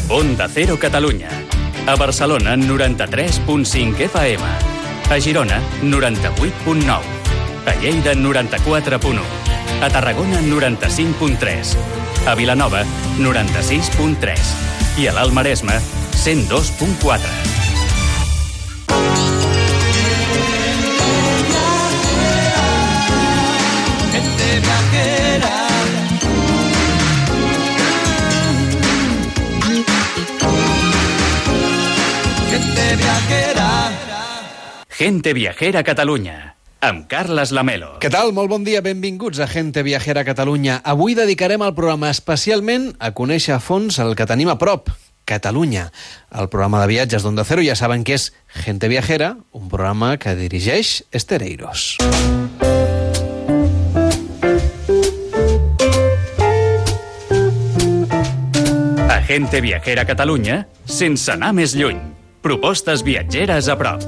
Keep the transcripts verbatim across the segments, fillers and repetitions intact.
Onda Cero Catalunya. A Barcelona, noranta-tres punt cinc F M. A Girona, noranta-vuit punt nou. A Lleida, noranta-quatre punt u. A Tarragona, noranta-cinc punt tres. A Vilanova, noranta-sis punt tres. I a l'Alt Maresme, cent dos punt quatre. Gente viajera. Gente viajera. Gente Viajera Catalunya, amb Carles Lamelo. Què tal? Molt bon dia, benvinguts a Gente Viajera Catalunya. Avui dedicarem el programa especialment a conèixer a fons el que tenim a prop, Catalunya. El programa de viatges d'Onda Cero ja saben que és Gente Viajera, un programa que dirigeix Esther Eiros. A Gente Viajera Catalunya, sense anar més lluny. Propostes viatgeres a prop.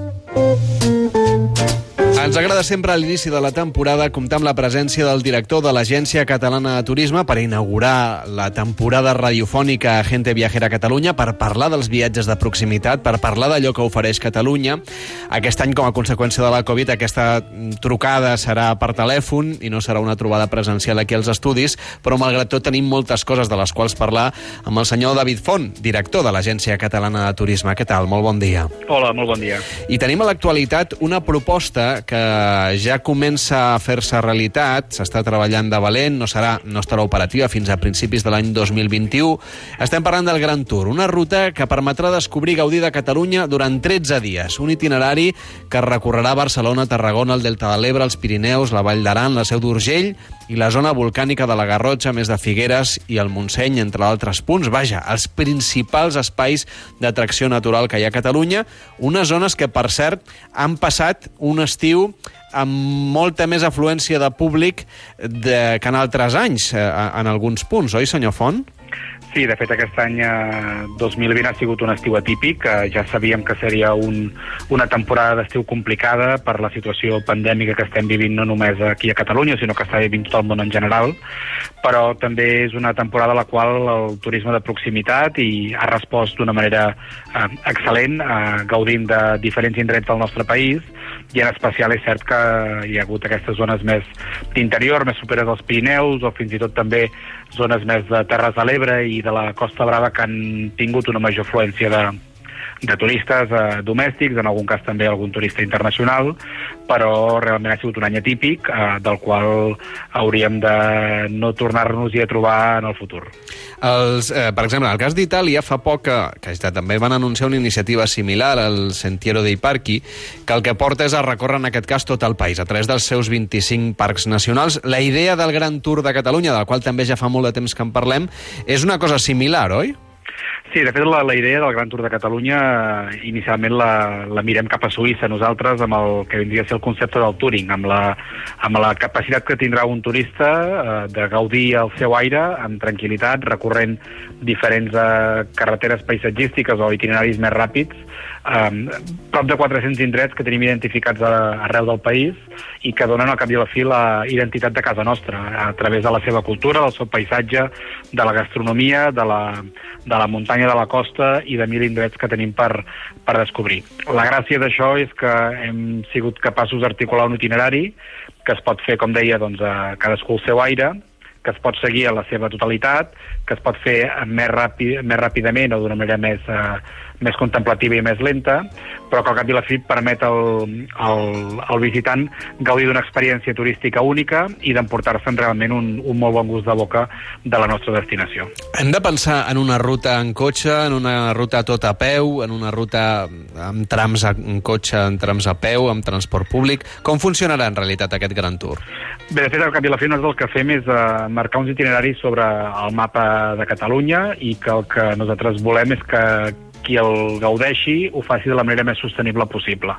Ens agrada sempre a l'inici de la temporada comptar amb la presència del director de l'Agència Catalana de Turisme per inaugurar la temporada radiofònica a Gente Viajera Catalunya, per parlar dels viatges de proximitat, per parlar d'allò que ofereix Catalunya. Aquest any, com a conseqüència de la Covid, aquesta trucada serà per telèfon i no serà una trobada presencial aquí als estudis, però malgrat tot tenim moltes coses de les quals parlar amb el senyor David Font, director de l'Agència Catalana de Turisme. Què tal? Molt bon dia. Hola, molt bon dia. I tenim a l'actualitat una proposta que ja comença a fer-se realitat, s'està treballant de valent, no serà, no estarà operativa fins a principis de l'any dos mil vint-i-u. Estem parlant del Gran Tour, una ruta que permetrà descobrir i gaudir de Catalunya durant tretze dies, un itinerari que recorrerà Barcelona, Tarragona, el Delta de l'Ebre, els Pirineus, la Vall d'Aran, la Seu d'Urgell i la zona volcànica de la Garrotxa, més de Figueres i el Montseny, entre altres punts. Vaja, els principals espais d'atracció natural que hi ha a Catalunya, unes zones que, per cert, han passat un estiu amb molta més afluència de públic de, que en altres anys, eh, en alguns punts, oi, senyor Font? Sí, de fet, aquest any eh, dos mil vint ha sigut un estiu atípic. Eh, ja sabíem que seria un, una temporada d'estiu complicada per la situació pandèmica que estem vivint no només aquí a Catalunya, sinó que està vivint tot el món en general, però també és una temporada a la qual el turisme de proximitat i ha respost d'una manera eh, excel·lent, eh, gaudint de diferents indrets del nostre país, i en especial és cert que hi ha hagut aquestes zones més d'interior, més superes als Pirineus, o fins i tot també zones més de Terres de l'Ebre i de la Costa Brava, que han tingut una major afluència de, de turistes eh, domèstics, en algun cas també algun turista internacional, però realment ha sigut un any atípic, eh, del qual hauríem de no tornar-nos-hi a trobar en el futur. Els, eh, per exemple, en el cas d'Itàlia, fa poc que, que també van anunciar una iniciativa similar, el Sentiero dei Parchi, que el que porta és a recórrer, en aquest cas, tot el país, a través dels seus vint-i-cinc parcs nacionals. La idea del Gran Tour de Catalunya, del qual també ja fa molt de temps que en parlem, és una cosa similar, oi? Sí, de fet, la, la idea del Gran Tour de Catalunya eh, inicialment la, la mirem cap a Suïssa nosaltres, amb el que vindria a ser el concepte del touring, amb la, amb la capacitat que tindrà un turista eh, de gaudir el seu aire amb tranquil·litat, recorrent diferents eh, carreteres paisatgístiques o itineraris més ràpids, eh, prop de quatre-cents indrets que tenim identificats a, arreu del país i que donen al cap i a la fi la identitat de casa nostra, a través de la seva cultura, del seu paisatge, de la gastronomia, de la, de la muntanya, de la costa i de mil indrets que tenim per, per descobrir. La gràcia d'això és que hem sigut capaços d'articular un itinerari que es pot fer, com deia, doncs, a cadascú el seu aire, que es pot seguir a la seva totalitat, que es pot fer més, ràpid, més ràpidament o d'una manera més, eh, més contemplativa i més lenta, però que al cap i la fi permet al, al, al visitant gaudir d'una experiència turística única i d'emportar-se'n realment un, un molt bon gust de boca de la nostra destinació. Hem de pensar en una ruta en cotxe, en una ruta tot a peu, en una ruta amb trams en cotxe, en trams a peu, amb transport públic. Com funcionarà en realitat aquest Gran Tour? Bé, de fet, al cap i la fi nosaltres el que fem és eh, marcar uns itineraris sobre el mapa de Catalunya i que el que nosaltres volem és que qui el gaudeixi ho faci de la manera més sostenible possible.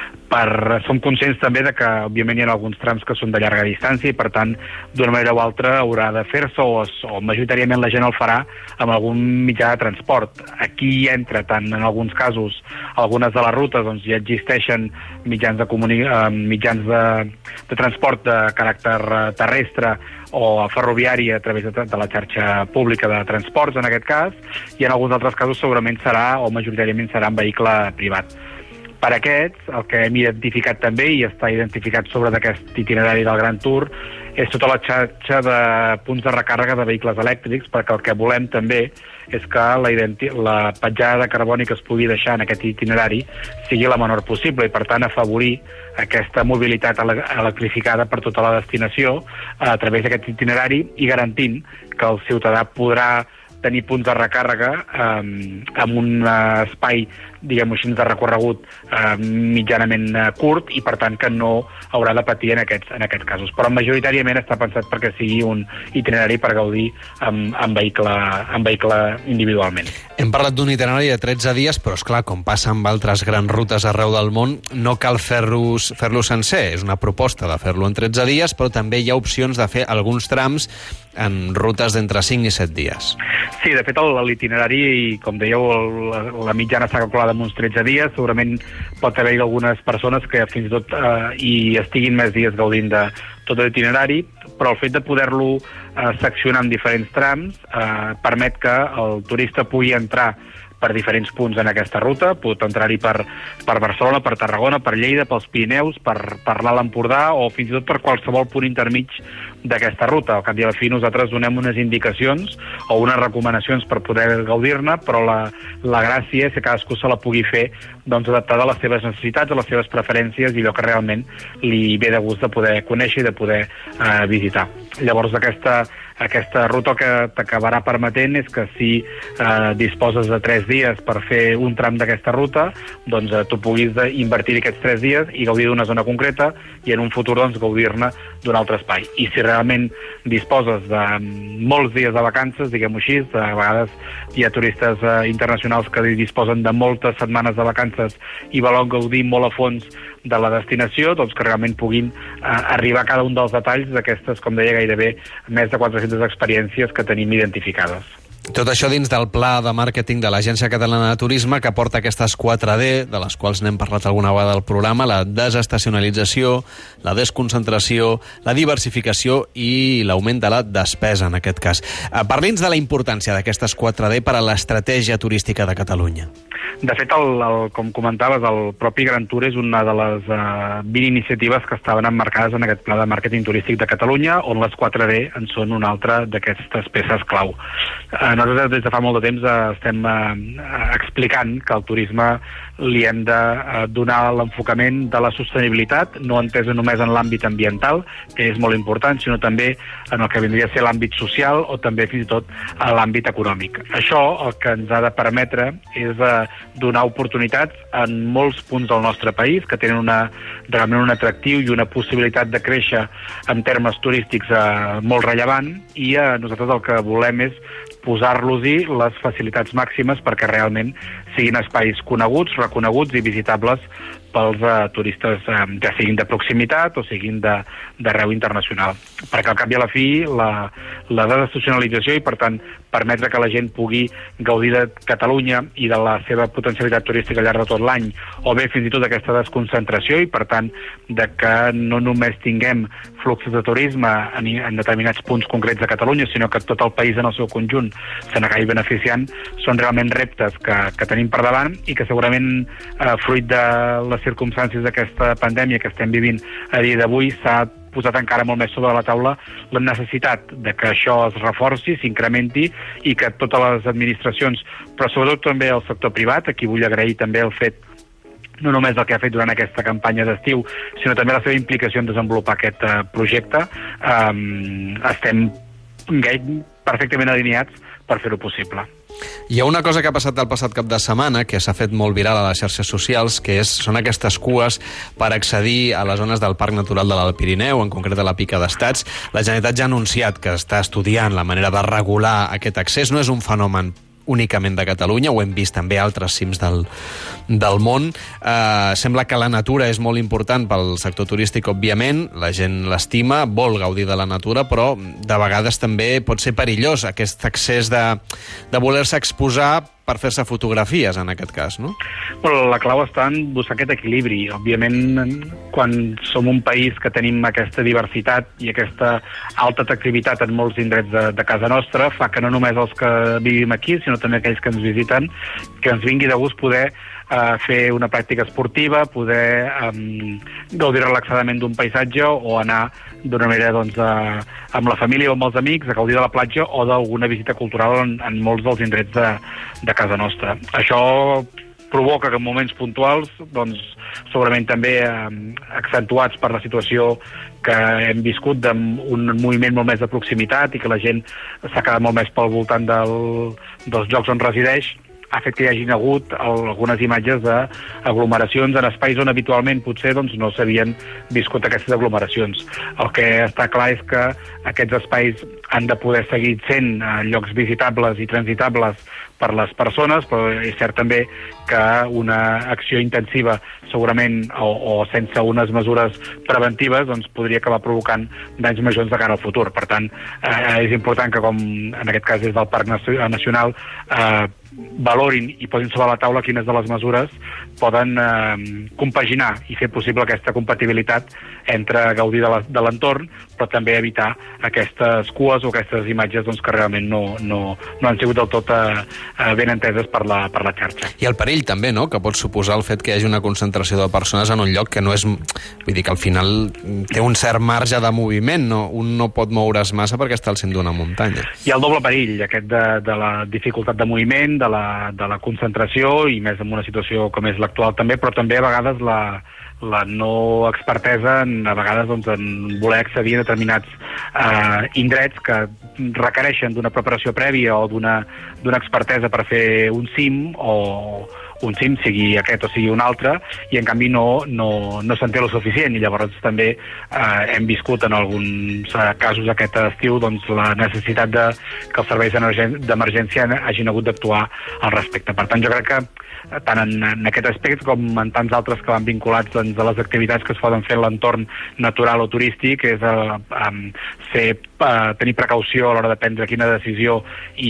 Per, som conscients també de que, òbviament, hi ha alguns trams que són de llarga distància i, per tant, d'una manera o altra haurà de fer-se o, o majoritàriament la gent el farà amb algun mitjà de transport. Aquí hi entra, tant en alguns casos, algunes de les rutes, doncs ja existeixen mitjans de, comuni... eh, mitjans de, de transport de caràcter terrestre o ferroviari a través de, de la xarxa pública de transports, en aquest cas, i en alguns altres casos segurament serà, o majoritàriament serà en vehicle privat. Per aquests, el que hem identificat també, i està identificat sobre d'aquest itinerari del Gran Tour, és tota la xarxa de punts de recàrrega de vehicles elèctrics, perquè el que volem també és que la, la petjada de carboni que es pugui deixar en aquest itinerari sigui la menor possible i, per tant, afavorir aquesta mobilitat ele electrificada per tota la destinació a través d'aquest itinerari i garantint que el ciutadà podrà tenir punts de recàrrega eh, amb un espai, diguem-ho així, de recorregut eh, mitjanament eh, curt i, per tant, que no haurà de patir en aquests, en aquests casos. Però majoritàriament està pensat perquè sigui un itinerari per gaudir amb, amb, vehicle, amb vehicle individualment. Hem parlat d'un itinerari de tretze dies, però, esclar, com passa amb altres grans rutes arreu del món, no cal fer-lo fer-lo sencer. És una proposta de fer-lo en tretze dies, però també hi ha opcions de fer alguns trams en rutes d'entre cinc i set dies. Sí, de fet, l'itinerari, com dèieu, la, la mitjana està calculada en uns tretze dies. Segurament pot haver-hi algunes persones que fins i tot eh, hi estiguin més dies gaudint de tot l'itinerari, però el fet de poder-lo eh, seccionar en diferents trams eh, permet que el turista pugui entrar per diferents punts en aquesta ruta, pot entrar-hi per, per Barcelona, per Tarragona, per Lleida, pels Pirineus, per, per l'Alt Empordà o fins i tot per qualsevol punt intermig d'aquesta ruta. Al cap i a la fi nosaltres donem unes indicacions o unes recomanacions per poder gaudir-ne, però la, la gràcia és que cadascú se la pugui fer doncs, adaptada a les seves necessitats, a les seves preferències i allò que realment li ve de gust de poder conèixer i de poder eh, visitar. Llavors aquesta, aquesta ruta que t'acabarà permetent és que si eh, disposes de tres dies per fer un tram d'aquesta ruta, doncs eh, tu puguis invertir aquests tres dies i gaudir d'una zona concreta i en un futur doncs, gaudir-ne d'un altre espai. I si realment disposes de molts dies de vacances, diguem-ho així, a vegades hi ha turistes eh, internacionals que disposen de moltes setmanes de vacances i volen gaudir molt a fons de la destinació, doncs que realment puguin eh, arribar a cada un dels detalls d'aquestes, com deia, gairebé més de quatre-centes experiències que tenim identificades. Tot això dins del pla de màrqueting de l'Agència Catalana de Turisme, que porta aquestes quatre D, de les quals n'hem parlat alguna vegada al programa: la desestacionalització, la desconcentració, la diversificació i l'augment de la despesa, en aquest cas. Parli'ns de la importància d'aquestes quatre D per a l'estratègia turística de Catalunya. De fet, el, el, com comentaves, el propi Gran Tour és una de les uh, vint iniciatives que estaven emmarcades en aquest pla de màrqueting turístic de Catalunya, on les quatre D en són una altra d'aquestes peces clau. Uh, nosaltres des de fa molt de temps uh, estem uh, explicant que al turisme li hem de uh, donar l'enfocament de la sostenibilitat, no entesa només en l'àmbit ambiental, que és molt important, sinó també en el que vindria a ser l'àmbit social o també fins i tot a l'àmbit econòmic. Això el que ens ha de permetre és uh, donar oportunitats en molts punts del nostre país que tenen una, realment un atractiu i una possibilitat de créixer en termes turístics eh, molt rellevant i eh, nosaltres el que volem és posar-los-hi les facilitats màximes perquè realment siguin espais coneguts, reconeguts i visitables pels eh, turistes, eh, ja siguin de proximitat o siguin d'arreu internacional. Perquè al cap i a la fi la, la desestacionalització i, per tant, permetre que la gent pugui gaudir de Catalunya i de la seva potencialitat turística al llarg de tot l'any, o bé fins i tot aquesta desconcentració i, per tant, de que no només tinguem fluxos de turisme en, en determinats punts concrets de Catalunya, sinó que tot el país en el seu conjunt se n'acabi beneficiant, són realment reptes que, que tenim per davant i que segurament, eh, fruit de les circumstàncies d'aquesta pandèmia que estem vivint a dia d'avui, s'ha posat encara molt més sobre la taula la necessitat de que això es reforci, s'incrementi i que totes les administracions, però sobretot també el sector privat, a qui vull agrair també el fet no només el que ha fet durant aquesta campanya d'estiu, sinó també la seva implicació en desenvolupar aquest uh, projecte, um, estem perfectament alineats per fer-ho possible. Hi ha una cosa que ha passat el passat cap de setmana que s'ha fet molt viral a les xarxes socials, que és, són aquestes cues per accedir a les zones del Parc Natural de l'Alt Pirineu, en concret a la Pica d'Estats. La Generalitat ja ha anunciat que està estudiant la manera de regular aquest accés. No és un fenomen únicament de Catalunya, ho hem vist també a altres cims del, del món. Eh, sembla que la natura és molt important pel sector turístic, òbviament, la gent l'estima, vol gaudir de la natura, però de vegades també pot ser perillós aquest excés de, de voler-se exposar per fer-se fotografies, en aquest cas, no? Bueno, la clau està en buscar aquest equilibri. Òbviament, quan som un país que tenim aquesta diversitat i aquesta alta atractivitat en molts indrets de, de casa nostra, fa que no només els que vivim aquí, sinó també aquells que ens visiten, que ens vingui de gust poder Uh, fer una pràctica esportiva, poder um, gaudir relaxadament d'un paisatge o anar d'una manera doncs, uh, amb la família o amb els amics a gaudir de la platja o d'alguna visita cultural en, en molts dels indrets de, de casa nostra. Això provoca que en moments puntuals, doncs, segurament també eh, accentuats per la situació que hem viscut d'un moviment molt més de proximitat i que la gent s'ha quedat molt més pel voltant del, dels llocs on resideix, ha fet que hi hagin hagut algunes imatges d'aglomeracions en espais on habitualment potser doncs, no s'havien viscut aquestes aglomeracions. El que està clar és que aquests espais han de poder seguir sent llocs visitables i transitables per les persones, però és cert també que una acció intensiva segurament o, o sense unes mesures preventives doncs, podria acabar provocant danys majors de cara al futur. Per tant, eh, és important que, com en aquest cas des del Parc Nacional, eh, valorin i posin sobre la taula quines de les mesures poden eh, compaginar i fer possible aquesta compatibilitat entre gaudir de l'entorn, però també evitar aquestes cues o aquestes imatges doncs, que realment no, no, no han sigut del tot eh, ben enteses per la, per la xarxa. I el perill també, no?, que pot suposar el fet que hi hagi una concentració de persones en un lloc que no és... Vull dir que al final té un cert marge de moviment, no? Un no pot moure's massa perquè està al cim d'una muntanya. Hi ha el doble perill, aquest de, de la dificultat de moviment, de la, de la concentració, i més en una situació com és l'actual també, però també a vegades la, la no expertesa en, a vegades doncs, en voler accedir a determinats eh, indrets que requereixen d'una preparació prèvia o d'una d'una expertesa per fer un cim o un cim, sigui aquest o sigui un altre, i en canvi no, no, no se'n té lo suficient, i llavors també eh, hem viscut en alguns eh, casos aquest estiu doncs, la necessitat de que els serveis d'emergència hagin hagut d'actuar al respecte. Per tant, jo crec que tant en, en aquest aspecte com en tants altres que van vinculats doncs, a les activitats que es poden fer en l'entorn natural o turístic, és eh, ser, eh, tenir precaució a l'hora de prendre quina decisió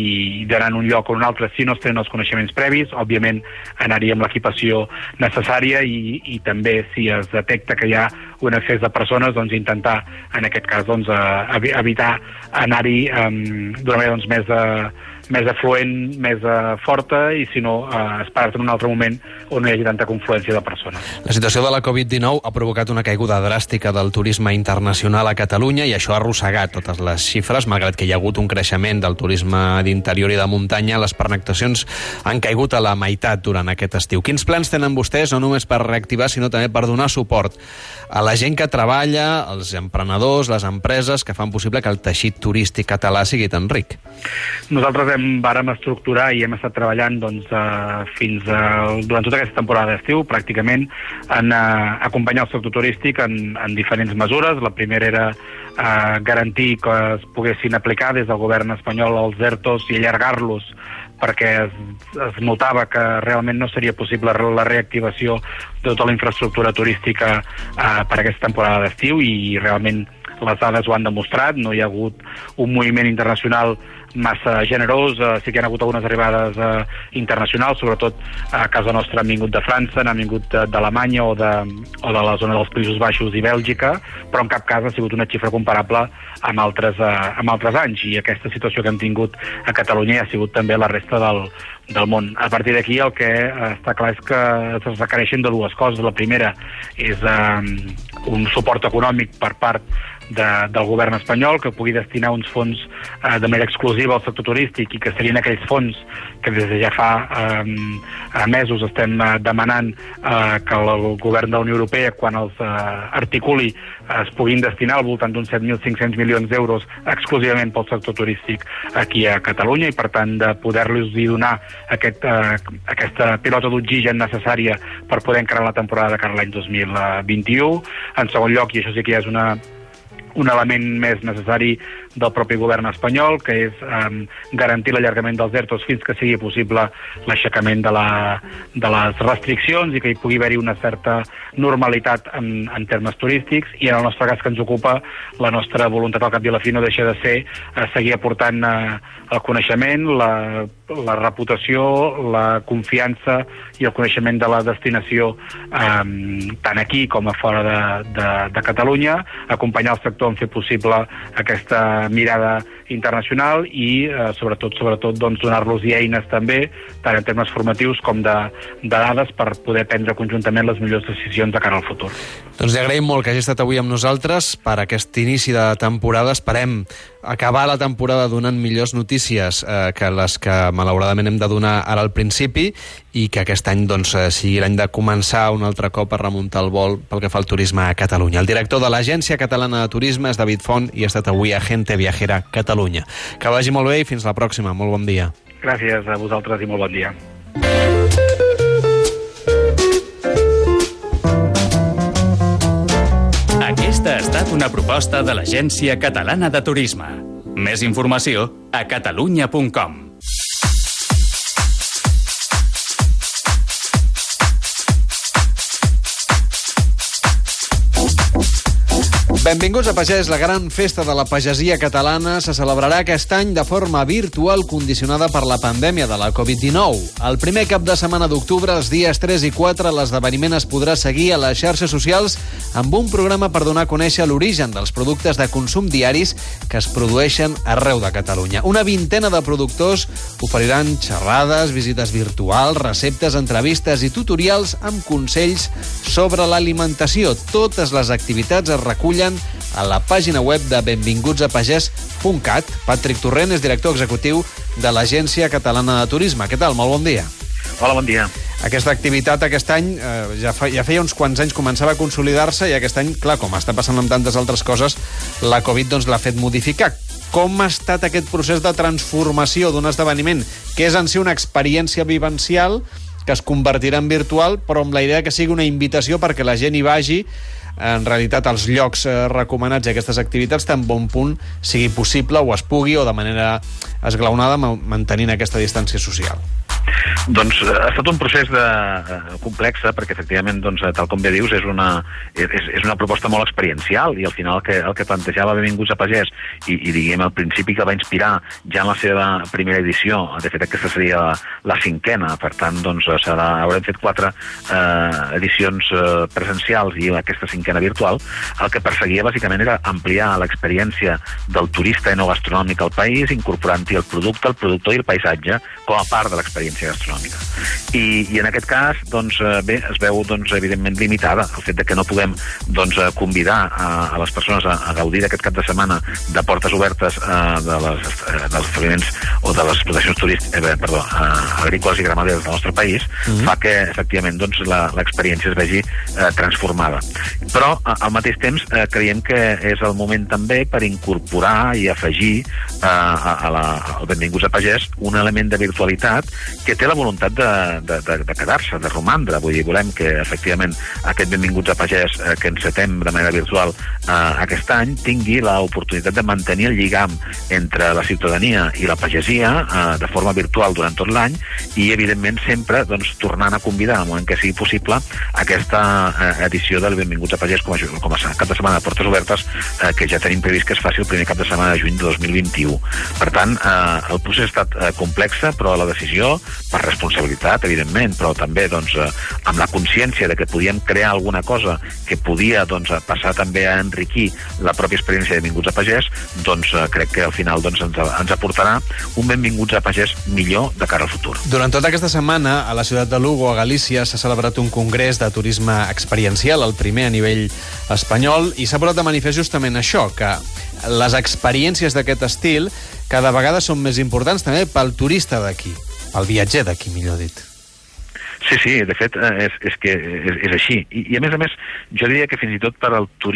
i d'anar en un lloc o en un altre si no es tenen els coneixements previs, òbviament anar-hi amb l'equipació necessària i, i també si es detecta que hi ha un excés de persones, doncs intentar en aquest cas doncs, eh, evitar anar-hi eh, d'una manera doncs, més eh, més afluent, més uh, forta, i si no, uh, esperar-te en un altre moment on no hi hagi tanta confluència de persones. La situació de la covid dinou ha provocat una caiguda dràstica del turisme internacional a Catalunya i això ha arrossegat totes les xifres, malgrat que hi ha hagut un creixement del turisme d'interior i de muntanya. Les pernoctacions han caigut a la meitat durant aquest estiu. Quins plans tenen vostès, no només per reactivar, sinó també per donar suport a la gent que treballa, als emprenedors, les empreses que fan possible que el teixit turístic català sigui tan ric? Nosaltres hem, vàrem estructurar i hem estat treballant doncs, uh, fins a, durant tota aquesta temporada d'estiu, pràcticament, en uh, acompanyar el sector turístic en, en diferents mesures. La primera era uh, garantir que es poguessin aplicar des del govern espanyol els ERTOs i allargar-los perquè es, es notava que realment no seria possible la reactivació de tota la infraestructura turística uh, per aquesta temporada d'estiu, i realment les dades ho han demostrat. No hi ha hagut un moviment internacional massa generós, eh, sí que hi ha hagut algunes arribades eh, internacionals, sobretot a casa nostra han vingut de França, han vingut d'Alemanya o, de, o de la zona dels Països Baixos i Bèlgica, però en cap cas ha sigut una xifra comparable amb altres, eh, amb altres anys, i aquesta situació que hem tingut a Catalunya ha sigut també la resta del, del món. A partir d'aquí el que eh, està clar és que es requereixen de dues coses. La primera és eh, un suport econòmic per part de, del govern espanyol, que pugui destinar uns fons eh, de manera exclusiva al sector turístic, i que serien aquells fons que des de ja fa eh, mesos estem eh, demanant eh, que el govern de la Unió Europea, quan els eh, articuli, eh, es puguin destinar al voltant d'uns set mil cinc-cents milions d'euros exclusivament pel sector turístic aquí a Catalunya, i per tant de poder-los donar aquest, eh, aquesta pilota d'oxigen necessària per poder encarar la temporada de cara a l'any dos mil vint-i-u. En segon lloc, i això sí que ja és una un element més necessari del propi govern espanyol, que és eh, garantir l'allargament dels ERTOs fins que sigui possible l'aixecament de, la, de les restriccions i que hi pugui haver-hi una certa normalitat en, en termes turístics, i en el nostre cas que ens ocupa, la nostra voluntat al cap i a la fi no deixa de ser eh, seguir aportant eh, el coneixement, la, la reputació, la confiança i el coneixement de la destinació eh, tant aquí com a fora de, de, de Catalunya, acompanyar el sector en fer possible aquesta mirada internacional i eh, sobretot sobretot doncs, donar-los eines també, tant en termes formatius com de, de dades, per poder prendre conjuntament les millors decisions de cara al futur. Doncs li agraïm molt que hagi estat avui amb nosaltres per aquest inici de temporada. Esperem acabar la temporada donant millors notícies eh, que les que malauradament hem de donar ara al principi, i que aquest any doncs, sigui l'any de començar un altre cop a remuntar el vol pel que fa al turisme a Catalunya. El director de l'Agència Catalana de Turisme és David Font i ha estat avui a Gente Viajera Catalunya. Que vagi molt bé i fins la pròxima. Molt bon dia. Gràcies a vosaltres i molt bon dia. Aquesta ha estat una proposta de l'Agència Catalana de Turisme. Més informació a catalunya punt com. Benvinguts a Pagès. La gran festa de la pagesia catalana se celebrarà aquest any de forma virtual, condicionada per la pandèmia de la covid dinou. El primer cap de setmana d'octubre, els dies tres i quatre, l'esdeveniment es podrà seguir a les xarxes socials amb un programa per donar a conèixer l'origen dels productes de consum diaris que es produeixen arreu de Catalunya. Una vintena de productors oferiran xerrades, visites virtuals, receptes, entrevistes i tutorials amb consells sobre l'alimentació. Totes les activitats es recullen a la pàgina web de benvinguts a pagès punt cat. Patrick Torrent és director executiu de l'Agència Catalana de Turisme. Què tal? Molt bon dia. Hola, bon dia. Aquesta activitat aquest any eh, ja, fa, ja feia uns quants anys començava a consolidar-se, i aquest any, clar, com està passant amb tantes altres coses, la Covid doncs, l'ha fet modificar. Com ha estat aquest procés de transformació d'un esdeveniment que és en si una experiència vivencial que es convertirà en virtual, però amb la idea que sigui una invitació perquè la gent hi vagi, en realitat els llocs eh, recomanats i aquestes activitats tan bon punt sigui possible o es pugui, o de manera esglaonada, mantenint aquesta distància social? Doncs ha estat un procés de, uh, complex, perquè efectivament, doncs, tal com bé dius, és una, és, és una proposta molt experiencial, i al final el que, el que plantejava Benvinguts a Pagès i, i diguem al principi que va inspirar ja en la seva primera edició, de fet aquesta seria la, la cinquena, per tant doncs, serà, haurem fet quatre uh, edicions uh, presencials i aquesta cinquena virtual. El que perseguia bàsicament era ampliar l'experiència del turista enogastronòmic al país, incorporant-hi el producte, el productor i el paisatge com a part de l'experiència gastronòmica. I, i en aquest cas, doncs, bé, es veu, doncs, evidentment limitada el fet de que no puguem, doncs, convidar a, a les persones a, a gaudir d'aquest cap de setmana de portes obertes eh, de les, eh, dels establiments o de les explotacions turístiques, eh, perdó, eh, agrícoles i ramaderes del nostre país, mm-hmm. fa que, efectivament, doncs, l'experiència es vegi eh, transformada. Però, a, al mateix temps, eh, creiem que és el moment també per incorporar i afegir eh, a, a la, al Benvinguts a Pagès un element de virtualitat que té la voluntat de, de, de, de quedar-se, de romandre. Vull dir, volem que, efectivament, aquest Benvinguts a Pagès eh, que encetem de manera virtual eh, aquest any tingui l'oportunitat de mantenir el lligam entre la ciutadania i la pagesia eh, de forma virtual durant tot l'any, i, evidentment, sempre doncs, tornant a convidar, al moment que sigui possible, aquesta eh, edició del Benvinguts a Pagès com a, com a cap de setmana de portes obertes, eh, que ja tenim previst que es faci el primer cap de setmana de juny de dos mil vint-i-u. Per tant, eh, el procés ha estat eh, complex, però la decisió, per responsabilitat, evidentment, però també doncs, eh, amb la consciència de que podíem crear alguna cosa que podia doncs, passar també a enriquir la pròpia experiència de Benvinguts a Pagès, doncs eh, crec que al final doncs, ens, ens aportarà un Benvinguts a Pagès millor de cara al futur. Durant tota aquesta setmana, a la ciutat de Lugo, a Galícia, s'ha celebrat un congrés de turisme experiencial, el primer a nivell espanyol, i s'ha posat de manifest justament això, que les experiències d'aquest estil cada vegada són més importants també pel turista d'aquí, pel viatger d'aquí, millor dit. Sí, sí, de fet, és, és que és, és així. I, I, a més a més, jo diria que fins i tot per al turista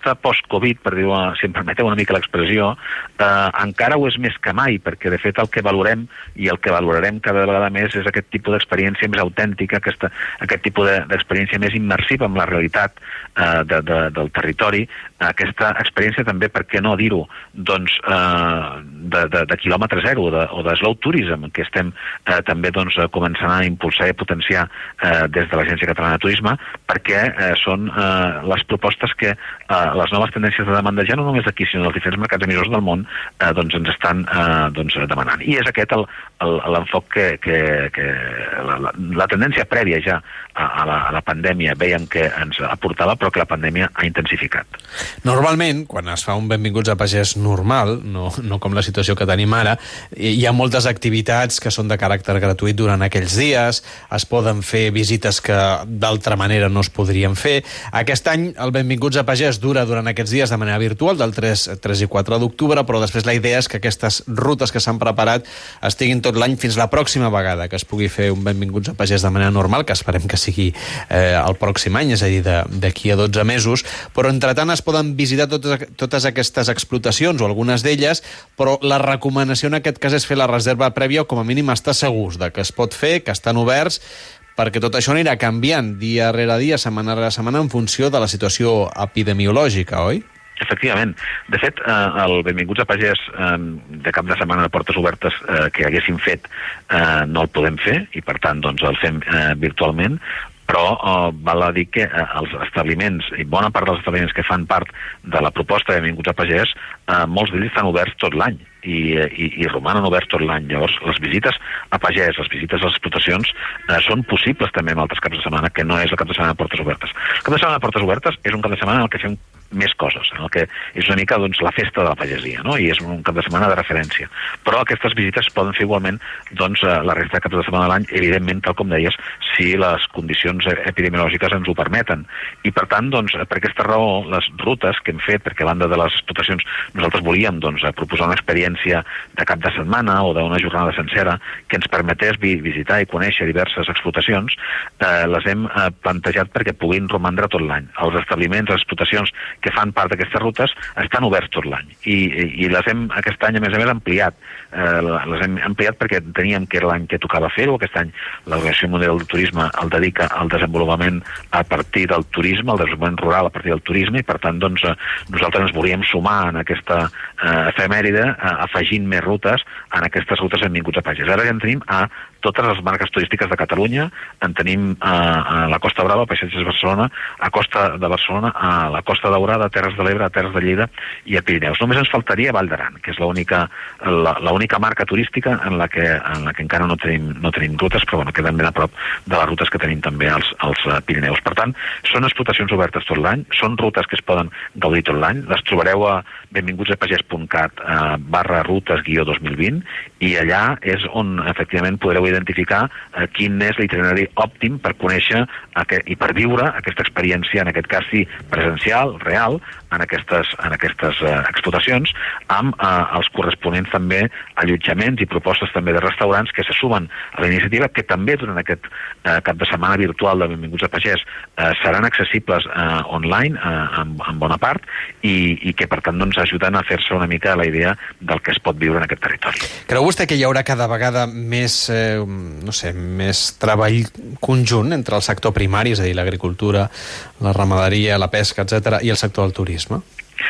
concepte post-Covid, per dir-ho, si em permeteu una mica l'expressió, eh, encara ho és més que mai, perquè de fet el que valorem i el que valorarem cada vegada més és aquest tipus d'experiència més autèntica, aquesta, aquest tipus d'experiència més immersiva amb la realitat eh, de, de, del territori, aquesta experiència també, per què no dir-ho, doncs, eh, de, de, de quilòmetre zero de, o de slow tourism, que estem eh, també doncs, començant a impulsar i a potenciar eh, des de l'Agència Catalana de Turisme, perquè eh, són eh, les propostes que eh, les noves tendències de demanda, ja no només d'aquí, sinó dels diferents mercats emissors del món, eh, doncs ens estan eh, doncs, demanant. I és aquest l'enfoc que, que, que la, la, la tendència prèvia ja a, a, la, a la pandèmia veiem que ens aportava, però que la pandèmia ha intensificat. Normalment, quan es fa un Benvinguts a Pagès normal, no, no com la situació que tenim ara, hi ha moltes activitats que són de caràcter gratuït durant aquells dies, es poden fer visites que d'altra manera no es podrien fer. Aquest any el Benvinguts a Pagès dura durant aquests dies de manera virtual, del tres, tres i quatre d'octubre, però després la idea és que aquestes rutes que s'han preparat estiguin tot l'any fins la pròxima vegada que es pugui fer un Benvinguts a Pagès de manera normal, que esperem que sigui eh, el pròxim any, és a dir, d'aquí a dotze mesos, però entretant es poden visitar totes, totes aquestes explotacions o algunes d'elles, però la recomanació en aquest cas és fer la reserva prèvia o com a mínim estar segurs de que es pot fer, que estan oberts, perquè tot això anirà canviant dia rere dia, setmana rere setmana, en funció de la situació epidemiològica, oi? Efectivament. De fet, eh, el Benvinguts a Pagès eh, de cap de setmana de portes obertes eh, que haguéssim fet eh, no el podem fer i, per tant, doncs, el fem eh, virtualment, però eh, val a dir que eh, els establiments, i bona part dels establiments que fan part de la proposta de Benvinguts a Pagès, eh, molts d'ells estan oberts tot l'any i, i, i romanen oberts tot l'any. Llavors, les visites a pagès, les visites a les explotacions eh, són possibles també en altres caps de setmana, que no és el cap de setmana de portes obertes. El cap de setmana de portes obertes és un cap de setmana en el que fem més coses, en el que és una mica doncs, la festa de la pagesia, no? I és un cap de setmana de referència. Però aquestes visites poden fer igualment doncs, la resta de caps de setmana de l'any, evidentment, tal com deies, si les condicions epidemiològiques ens ho permeten. I, per tant, doncs, per aquesta raó, les rutes que hem fet, perquè a banda de les explotacions nosaltres volíem doncs, proposar una experiència de cap de setmana o d'una jornada sencera que ens permetés vi visitar i conèixer diverses explotacions, eh, les hem eh, plantejat perquè puguin romandre tot l'any. Els establiments, les explotacions que fan part d'aquestes rutes estan oberts tot l'any i, i, i les hem aquest any a més a més ampliat eh, les hem ampliat perquè teníem que era l'any que tocava fer-ho. Aquest any l'Organització Mundial del Turisme el dedica al desenvolupament a partir del turisme, al desenvolupament rural a partir del turisme, i per tant doncs, eh, nosaltres ens volíem sumar en aquesta eh, efemèride eh, afegint més rutes en aquestes rutes Benvinguts a Pagès. Ara ja en tenim a totes les marques turístiques de Catalunya, en tenim a, a la Costa Brava, a Paisatges Barcelona, a Costa de Barcelona, a la Costa Daurada, a Terres de l'Ebre, a Terres de Lleida i a Pirineus. Només ens faltaria Vall d'Aran, que és l'única la, l'única marca turística en la que, en la que encara no tenim, no tenim rutes, però bueno, queden ben a prop de les rutes que tenim també als, als Pirineus. Per tant, són explotacions obertes tot l'any, són rutes que es poden gaudir tot l'any, les trobareu a benvingutsapagès punt cat eh, barra rutes guió dos mil vint, i allà és on efectivament podreu identificar eh, quin és l'itinerari òptim per conèixer aquest, i per viure aquesta experiència, en aquest cas sí, presencial, real, en aquestes, en aquestes eh, explotacions, amb eh, els corresponents també allotjaments i propostes també de restaurants que se sumen a la iniciativa, que també durant aquest eh, cap de setmana virtual de Benvinguts a Pagès eh, seran accessibles eh, online eh, en, en bona part, i, i que per tant doncs, ajuden a fer-se una mica la idea del que es pot viure en aquest territori. Creu vostè que hi haurà cada vegada més, eh, no sé, més treball conjunt entre el sector primari, és a dir, l'agricultura, la ramaderia, la pesca, etcètera, i el sector del turisme?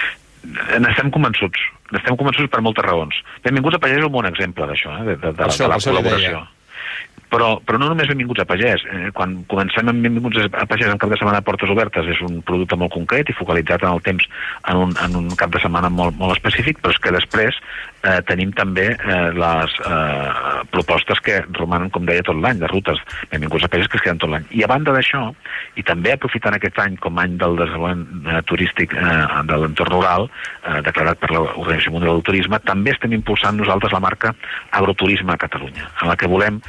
N'estem convençuts. N'estem convençuts per moltes raons. Benvinguts a Pagès és un bon exemple d'això, eh, de, de, de, això, de la col·laboració. Però, però no només Benvinguts a Pagès. Eh, quan comencem amb Benvinguts a Pagès en cap de setmana de portes obertes és un producte molt concret i focalitzat en el temps en un, en un cap de setmana molt, molt específic, però és que després eh, tenim també eh, les eh, propostes que romanen, com deia, tot l'any, de rutes Benvinguts a Pagès que es queden tot l'any. I a banda d'això, i també aprofitant aquest any com any del desenvolupament eh, turístic eh, de l'entorn rural, eh, declarat per l'Organització Mundial del Turisme, també estem impulsant nosaltres la marca Agroturisme a Catalunya, en la que volem, i això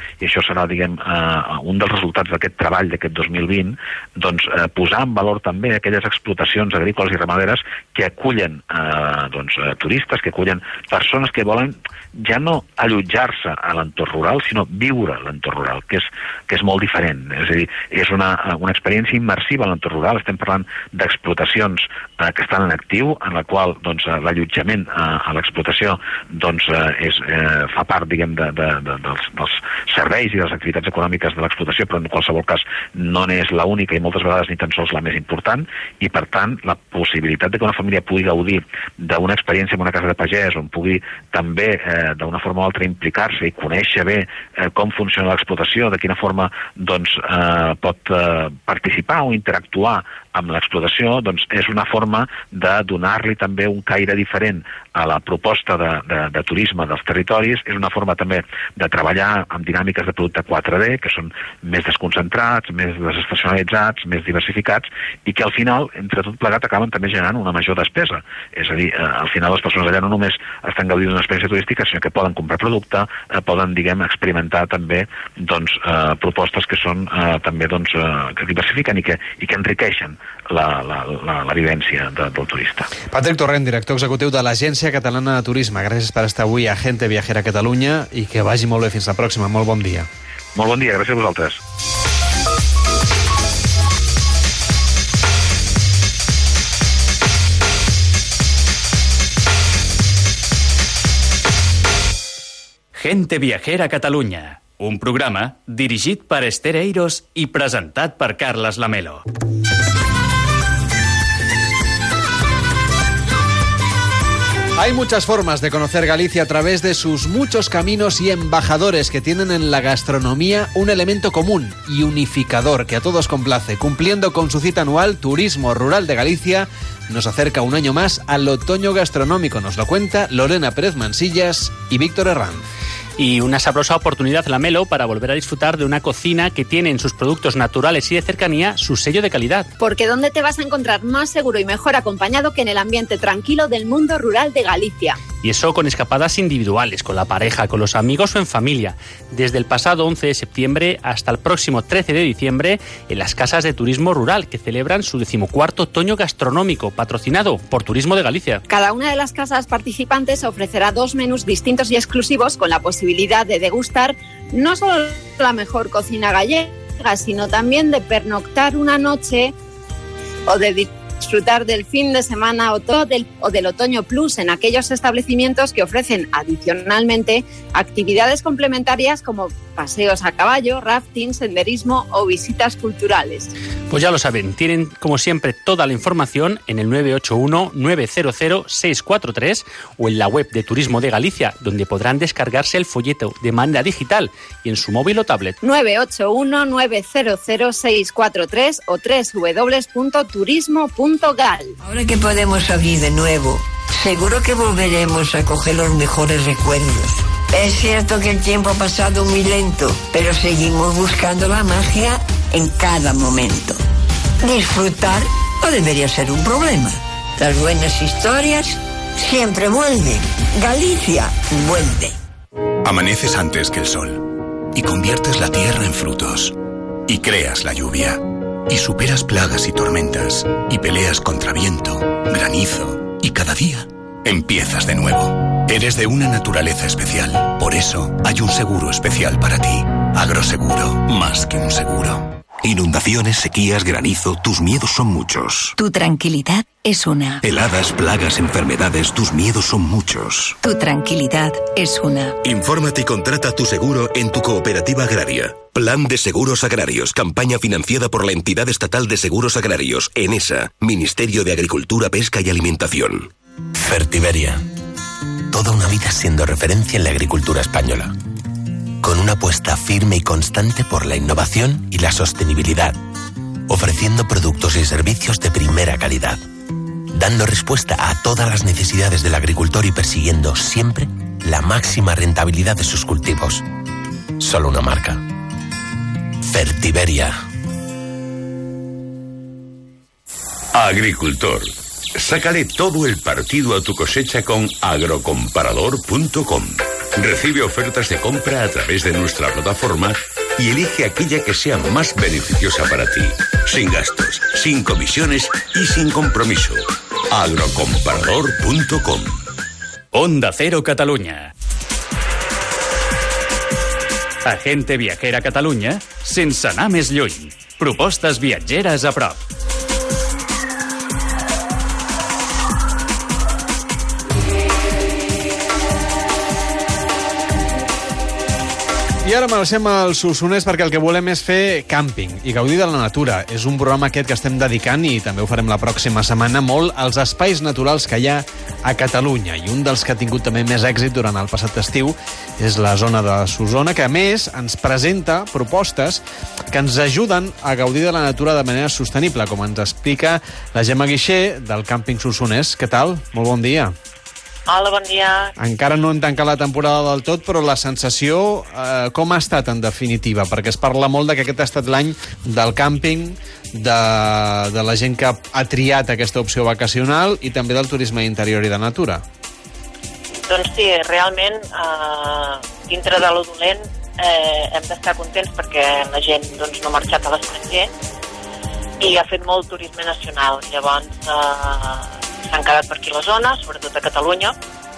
serà, diguem, eh, un dels resultats d'aquest treball d'aquest dos mil vint, doncs eh, posar en valor també aquelles explotacions agrícoles i ramaderes que acullen eh, doncs, eh, turistes, que acullen persones que volen ja no allotjar-se a l'entorn rural, sinó viure a l'entorn rural, que és, que és molt diferent. És a dir, és una, una experiència immersiva a l'entorn rural. Estem parlant d'explotacions eh, que estan en actiu, en la qual doncs, l'allotjament eh, a l'explotació doncs, eh, és, eh, fa part, diguem, de, de, de, dels, dels serveis i de les activitats econòmiques de l'explotació, però en qualsevol cas no n'és l'única i moltes vegades ni tan sols la més important, i per tant la possibilitat de que una família pugui gaudir d'una experiència en una casa de pagès, on pugui també eh, d'una forma o altra implicar-se i conèixer bé eh, com funciona l'explotació, de quina forma doncs, eh, pot eh, participar o interactuar amb l'explotació, doncs és una forma de donar-li també un caire diferent a la proposta de, de, de turisme dels territoris. És una forma també de treballar amb dinàmiques de producte quatre D, que són més desconcentrats, més desestacionalitzats, més diversificats, i que al final, entre tot plegat, acaben també generant una major despesa. És a dir, eh, al final les persones allà no només estan gaudint d'una experiència turística, sinó que poden comprar producte, eh, poden, diguem, experimentar també doncs, eh, propostes que són eh, també doncs, eh, que diversifiquen i que, i que enriqueixen la, la, la, la vivència de, del turista. Patrick Torrent, director executiu de l'Agència Catalana de Turisme. Gràcies per estar avui a Gente Viajera a Catalunya i que vagi molt bé. Fins la pròxima. Molt bon dia. Molt bon dia. Gràcies a vosaltres. Gente Viajera a Catalunya, un programa dirigit per Esther Eiros i presentat per Carles Lamelo. Hay muchas formas de conocer Galicia a través de sus muchos caminos y embajadores que tienen en la gastronomía un elemento común y unificador que a todos complace. Cumpliendo con su cita anual, Turismo Rural de Galicia nos acerca un año más al otoño gastronómico. Nos lo cuenta Lorena Pérez Mansillas y Víctor Herranz. Y una sabrosa oportunidad, Lamelo, para volver a disfrutar de una cocina que tiene en sus productos naturales y de cercanía su sello de calidad. Porque ¿dónde te vas a encontrar más seguro y mejor acompañado que en el ambiente tranquilo del mundo rural de Galicia? Y eso con escapadas individuales, con la pareja, con los amigos o en familia. Desde el pasado once de septiembre hasta el próximo trece de diciembre en las casas de turismo rural, que celebran su decimocuarto otoño gastronómico, patrocinado por Turismo de Galicia. Cada una de las casas participantes ofrecerá dos menús distintos y exclusivos con la posibilidad de degustar no solo la mejor cocina gallega, sino también de pernoctar una noche o de disfrutar del fin de semana o, del, o del Otoño Plus en aquellos establecimientos que ofrecen adicionalmente actividades complementarias como paseos a caballo, rafting, senderismo o visitas culturales. Pues ya lo saben, tienen como siempre toda la información en el nueve ocho uno, nueve cero cero, seis cuatro tres o en la web de Turismo de Galicia, donde podrán descargarse el folleto de manera digital y en su móvil o tablet. nueve ocho uno, nueve cero cero, seis cuatro tres o doble u doble u doble u punto turismo punto gal. Ahora que podemos abrir de nuevo, seguro que volveremos a coger los mejores recuerdos. Es cierto que el tiempo ha pasado muy lento, pero seguimos buscando la magia en cada momento. Disfrutar no debería ser un problema. Las buenas historias siempre vuelven. Galicia vuelve. Amaneces antes que el sol y conviertes la tierra en frutos y creas la lluvia y superas plagas y tormentas y peleas contra viento, granizo y cada día empiezas de nuevo. Eres de una naturaleza especial. Por eso hay un seguro especial para ti. Agroseguro, más que un seguro. Inundaciones, sequías, granizo, tus miedos son muchos. Tu tranquilidad es una. Heladas, plagas, enfermedades, tus miedos son muchos. Tu tranquilidad es una. Infórmate y contrata tu seguro en tu cooperativa agraria. Plan de Seguros Agrarios, campaña financiada por la Entidad Estatal de Seguros Agrarios, ENESA, Ministerio de Agricultura, Pesca y Alimentación. Fertiberia. Toda una vida siendo referencia en la agricultura española, con una apuesta firme y constante por la innovación y la sostenibilidad, ofreciendo productos y servicios de primera calidad, dando respuesta a todas las necesidades del agricultor y persiguiendo siempre la máxima rentabilidad de sus cultivos. Solo una marca. Fertiberia. Agricultor. Sácale todo el partido a tu cosecha con agrocomparador punto com. Recibe ofertas de compra a través de nuestra plataforma y elige aquella que sea más beneficiosa para ti. Sin gastos, sin comisiones y sin compromiso. agrocomparador punto com. Onda Cero Catalunya. Agente Viajera Catalunya sense anar més lluny. Propostes viatgeres a prop. I ara marxem al Solsonès perquè el que volem és fer càmping i gaudir de la natura. És un programa aquest que estem dedicant, i també ho farem la pròxima setmana, molt als espais naturals que hi ha a Catalunya. I un dels que ha tingut també més èxit durant el passat estiu és la zona de Solsona, que a més ens presenta propostes que ens ajuden a gaudir de la natura de manera sostenible, com ens explica la Gemma Guixer del càmping Solsonès. Què tal? Molt bon dia. Hola, bon dia. Encara no hem tancat la temporada del tot, però la sensació eh, com ha estat en definitiva? Perquè es parla molt de que aquest ha estat l'any del càmping, de, de la gent que ha, ha triat aquesta opció vacacional i també del turisme interior i de natura. Doncs sí, realment, eh, dintre de lo dolent, eh, hem d'estar contents perquè la gent doncs, no ha marxat a l'estranger i ha fet molt turisme nacional. Llavors, eh, s'han quedat per aquí a la zona, sobretot a Catalunya,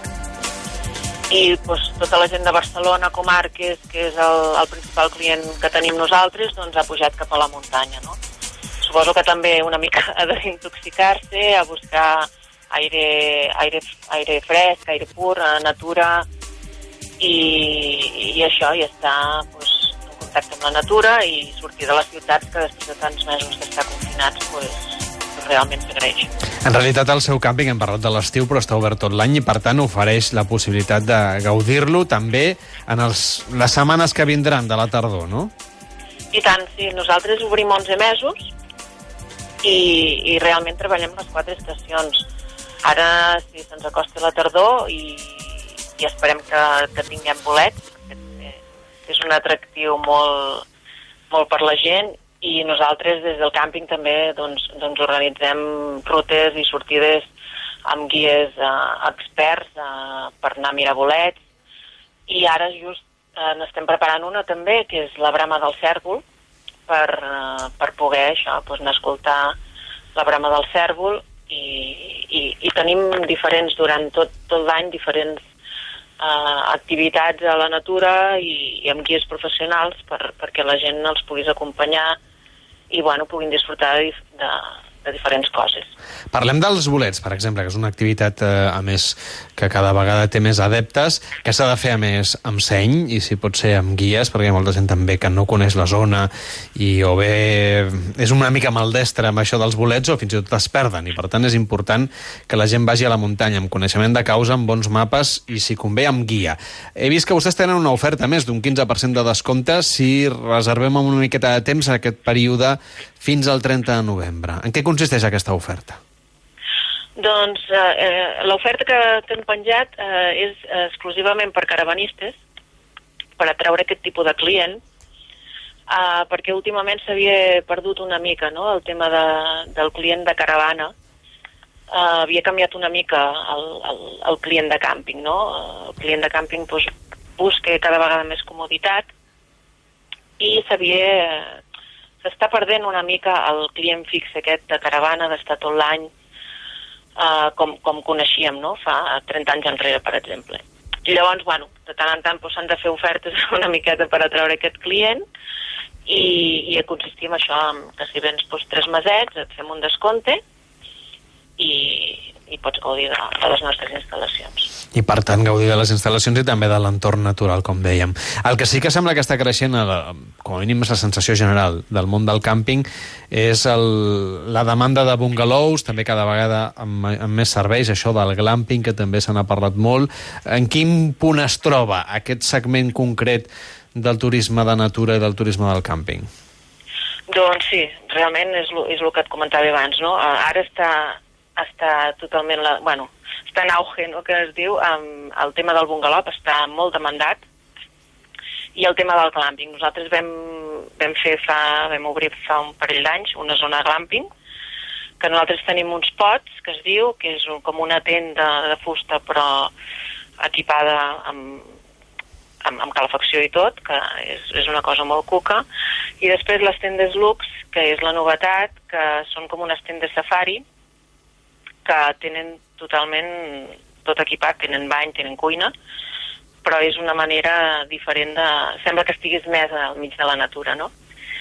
i doncs, tota la gent de Barcelona, comarques, que és el, el principal client que tenim nosaltres, doncs ha pujat cap a la muntanya, no? Suposo que també una mica ha desintoxicar-se, a buscar aire, aire, aire fresc, aire pur, natura, i, i això, i estar doncs, en contacte amb la natura i sortir de les ciutats que després de tants mesos d'estar confinats, doncs, realment s'agraeix. En realitat, el seu càmping, hem parlat de l'estiu, però està obert tot l'any i, per tant, ofereix la possibilitat de gaudir-lo també en els, les setmanes que vindran de la tardor, no? I tant, sí. Nosaltres obrim onze mesos i, i realment treballem les quatre estacions. Ara, sí, se'ns acosta la tardor i, i esperem que, que tinguem bolets, que és un atractiu molt, molt per la gent. I nosaltres des del càmping també doncs, doncs organitzem rutes i sortides amb guies eh, experts eh, per anar a mirar bolets. I ara just eh, n'estem preparant una també, que és la brama del cèrvol, per, eh, per poder això, doncs, anar a escoltar la brama del cèrvol i, i, i tenim diferents, durant tot, tot l'any, diferents eh, activitats a la natura i, i amb guies professionals per, perquè la gent els puguis acompanyar i bueno, puguin disfrutar de, de, de diferents coses. Parlem dels bolets, per exemple, que és una activitat, eh, a més, que cada vegada té més adeptes, que s'ha de fer, a més, amb seny, i si pot ser amb guies, perquè hi ha molta gent també que no coneix la zona, i o bé és una mica maldestra amb això dels bolets, o fins i tot es perden, i per tant és important que la gent vagi a la muntanya amb coneixement de causa, amb bons mapes, i si convé amb guia. He vist que vostès tenen una oferta més d'un quinze per cent de descompte si reservem amb una miqueta de temps aquest període fins al trenta de novembre. En què consisteix aquesta oferta? Doncs eh, l'oferta que t'hem penjat eh, és exclusivament per caravanistes, per atraure aquest tipus de client, eh, perquè últimament s'havia perdut una mica, no?, el tema de, del client de caravana. Eh, havia canviat una mica el, el, el client de càmping, no? El client de càmping doncs, busca cada vegada més comoditat i s'havia... s'està perdent una mica el client fix aquest de caravana, d'estar tot l'any uh, com, com coneixíem, no?, fa trenta anys enrere, per exemple. I llavors, bueno, de tant en tant doncs, s'han de fer ofertes una miqueta per atraure aquest client i, i consistir en això, que si vens doncs, tres mesets, et fem un descompte i, i pots gaudir de, de les nostres instal·lacions. I, per tant, gaudir de les instal·lacions i també de l'entorn natural, com dèiem. El que sí que sembla que està creixent, com a mínim és la sensació general del món del càmping, és el, la demanda de bungalows, també cada vegada amb, amb més serveis, això del glamping, que també se n'ha parlat molt. En quin punt es troba aquest segment concret del turisme de natura i del turisme del càmping? Doncs sí, realment és el, és el que et comentava abans, no? Ara està, està totalment... La, bueno, està en auge, no?, que es diu, amb el tema del bungalow està molt demandat, i el tema del glamping. Nosaltres vam, vam fer fa, vam obrir fa un parell d'anys una zona glamping, que nosaltres tenim uns pots, que es diu, que és un, com una tenda de fusta, però equipada amb, amb, amb calefacció i tot, que és, és una cosa molt cuca. I després les tendes Lux, que és la novetat, que són com unes tendes safari, que tenen totalment tot equipat, tenen bany, tenen cuina, però és una manera diferent de... Sembla que estiguis més al mig de la natura, no?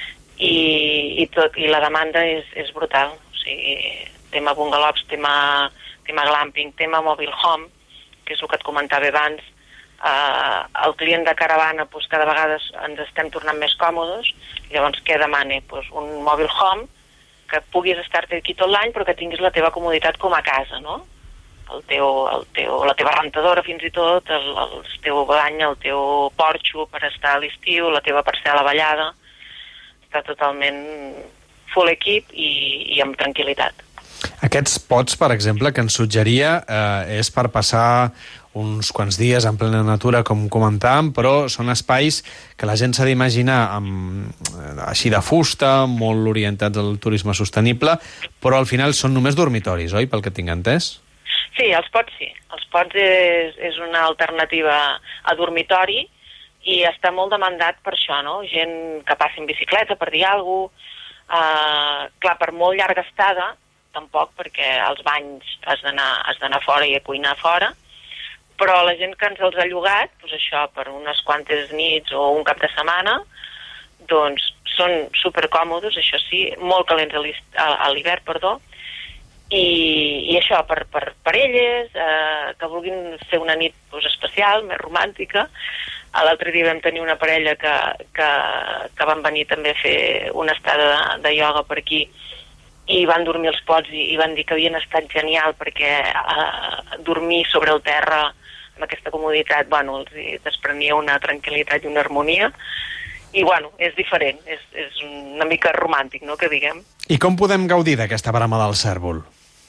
I, i, tot, i la demanda és, és brutal. O sigui, tema bungalows, tema, tema glamping, tema mobile home, que és el que et comentava abans. Uh, el client de caravana, doncs, cada vegada ens estem tornant més còmodes. Llavors, què demana? Doncs un mobile home que puguis estar-te aquí tot l'any, però que tinguis la teva comoditat com a casa, no? El teu, el teu, la teva rentadora fins i tot, el, el teu bany, el teu porxo per estar a l'estiu, la teva parcel·la ballada, està totalment full equip i, i amb tranquil·litat. Aquests pots, per exemple, que ens suggeria eh, és per passar uns quants dies en plena natura, com comentàvem, però són espais que la gent s'ha d'imaginar amb, així de fusta, molt orientats al turisme sostenible, però al final són només dormitoris, oi, pel que tinc entès? Sí, els pots sí. Els pots és, és una alternativa a dormitori i està molt demandat per això, no? Gent que passi en bicicleta, per dir alguna cosa. Uh, clar, per molt llarga estada, tampoc, perquè als banys has d'anar has d'anar fora i a cuinar fora, però la gent que ens els ha llogat, doncs això, per unes quantes nits o un cap de setmana, doncs són supercòmodes, això sí, molt calents a l'hivern, perdó, i, i això, per, per parelles, eh, que vulguin fer una nit doncs, especial, més romàntica. L'altre dia vam tenir una parella que, que, que van venir també a fer una estada de, de ioga per aquí i van dormir als pots i, i van dir que havien estat genial perquè eh, dormir sobre el terra amb aquesta comoditat, bueno, els desprenia una tranquil·litat i una harmonia. I, bueno, és diferent, és, és una mica romàntic, no?, que diguem. I com podem gaudir d'aquesta brama del cèrvol?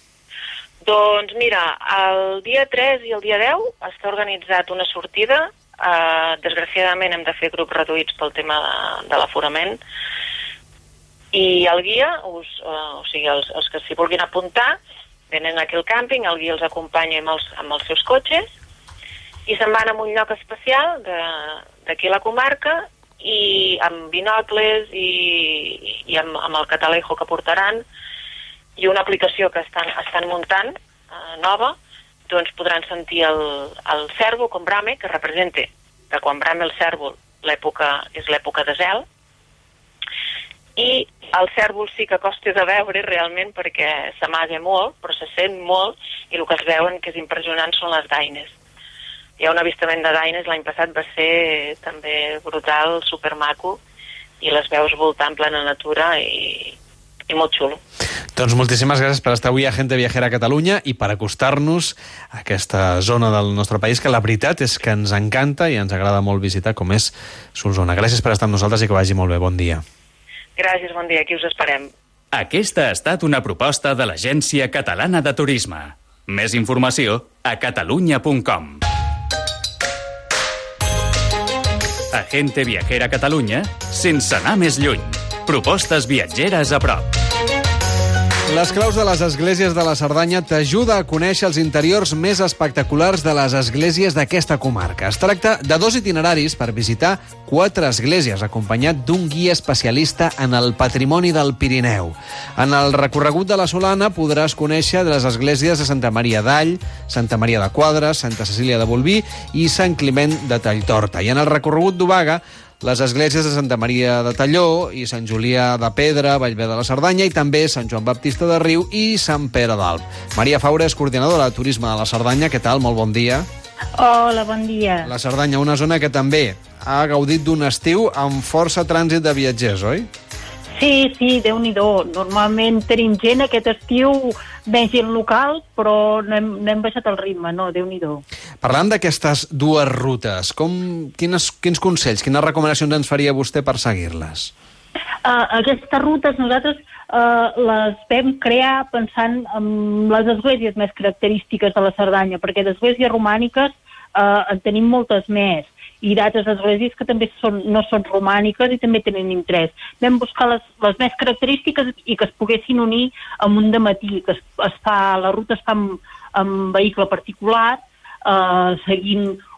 Doncs mira, el dia tres i el dia deu està organitzat una sortida. Uh, desgraciadament hem de fer grups reduïts pel tema de, de l'aforament. I el guia, us, uh, o sigui, els, els que s'hi vulguin apuntar, venen aquí al càmping, el guia els acompanya amb els, amb els seus cotxes i se'n van a un lloc especial d'aquí a la comarca i amb binocles i, i amb, amb el catalejo que portaran i una aplicació que estan, estan muntant eh, nova, doncs podran sentir el, el cèrvol com brame, que representa que quan brame el cèrvol l'època és l'època de zel, i el cèrvol sí que costa de veure realment perquè s'amaga molt, però se sent molt, i el que es veuen que és impressionant són les daines. Hi ha un avistament de daines, l'any passat va ser també brutal, supermaco, i les veus voltant plena natura i, i molt xulo. Doncs moltíssimes gràcies per estar avui a Gente Viajera a Catalunya i per acostar-nos a aquesta zona del nostre país que la veritat és que ens encanta i ens agrada molt visitar, com és Solsona. Gràcies per estar amb nosaltres i que vagi molt bé. Bon dia. Gràcies, bon dia. Aquí us esperem. Aquesta ha estat una proposta de l'Agència Catalana de Turisme. Més informació a catalunya punt com. A Gente Viajera a Catalunya, sense anar més lluny. Propostes viatgeres a prop. Les claus de les esglésies de la Cerdanya t'ajuda a conèixer els interiors més espectaculars de les esglésies d'aquesta comarca. Es tracta de dos itineraris per visitar quatre esglésies, acompanyat d'un guia especialista en el patrimoni del Pirineu. En el recorregut de la Solana podràs conèixer les esglésies de Santa Maria d'All, Santa Maria de Quadres, Santa Cecília de Bolvir i Sant Climent de Talltorta. I en el recorregut d'Obaga, les esglésies de Santa Maria de Talló i Sant Julià de Pedra, Bellver de la Cerdanya, i també Sant Joan Baptista de Riu i Sant Pere d'Alp. Maria Faura és coordinadora de turisme de la Cerdanya. Què tal? Molt bon dia. Hola, bon dia. La Cerdanya, una zona que també ha gaudit d'un estiu amb força trànsit de viatgers, oi? Sí, sí, Déu-n'hi-do. Normalment tenim gent aquest estiu, menys gent local, però no hem, no hem baixat el ritme, no, Déu-n'hi-do. Parlant d'aquestes dues rutes, com, quines, quins consells, quines recomanacions ens faria vostè per seguir-les? Uh, aquestes rutes nosaltres uh, les vam crear pensant en les esglésies més característiques de la Cerdanya, perquè d'esglésies romàniques uh, en tenim moltes més, i d'altres esglésies que també són, no són romàniques i també tenen interès. Vam buscar les, les més característiques i que es poguessin unir amb un dematí, que es, es fa, la ruta es fa amb, amb vehicle particular, eh, seguint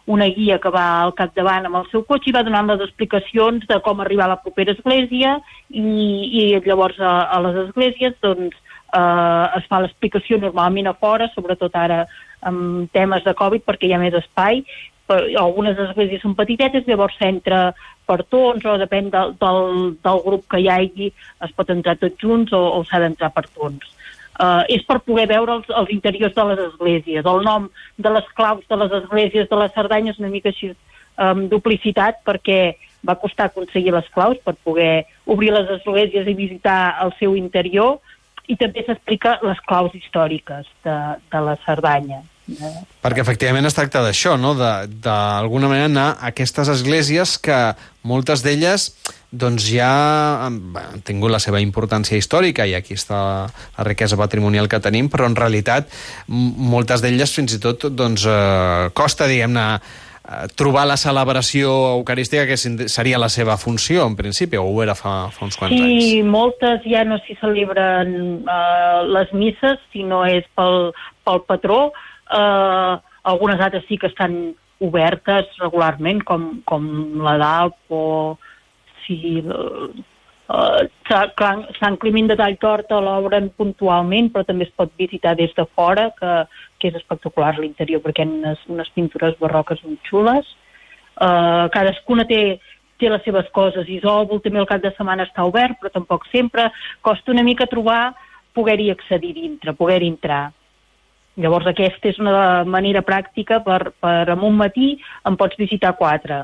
una guia que va al capdavant amb el seu cotxe i va donant les explicacions de com arribar a la propera església i, i llavors a, a les esglésies doncs eh, es fa l'explicació normalment a fora, sobretot ara amb temes de Covid perquè hi ha més espai. Per, algunes esglésies són petitetes, llavors s'entra per torns o depèn del, del, del grup que hi hagi, es pot entrar tots junts o, o s'ha d'entrar per torns. Uh, és per poder veure els, els interiors de les esglésies. El nom de les claus de les esglésies de la Cerdanya és una mica així um, duplicitat perquè va costar aconseguir les claus per poder obrir les esglésies i visitar el seu interior, i també s'explica les claus històriques de, de la Cerdanya. Perquè efectivament es tracta d'això, no? D'alguna manera anar a aquestes esglésies que moltes d'elles doncs ja han tingut la seva importància històrica i aquí està la riquesa patrimonial que tenim, però en realitat moltes d'elles fins i tot doncs, eh, costa, diguem-ne, trobar la celebració eucarística que seria la seva funció, en principi, o ho era fa, fa uns quants sí, anys. Sí, moltes ja no s'hi celebren eh, les misses, sinó és pel, pel patró. Uh, algunes altres sí que estan obertes regularment, com, com la d'Alp o sí, uh, Sant Climent de Talltorta l'obren puntualment, però també es pot visitar des de fora, que, que és espectacular l'interior, perquè hi ha unes, unes pintures barroques molt xules. Uh, cadascuna té, té les seves coses. Isòvol també el cap de setmana està obert, però tampoc sempre. Costa una mica trobar poder-hi accedir dintre, poder-hi entrar. Llavors aquesta és una manera pràctica per, per en un matí en pots visitar quatre.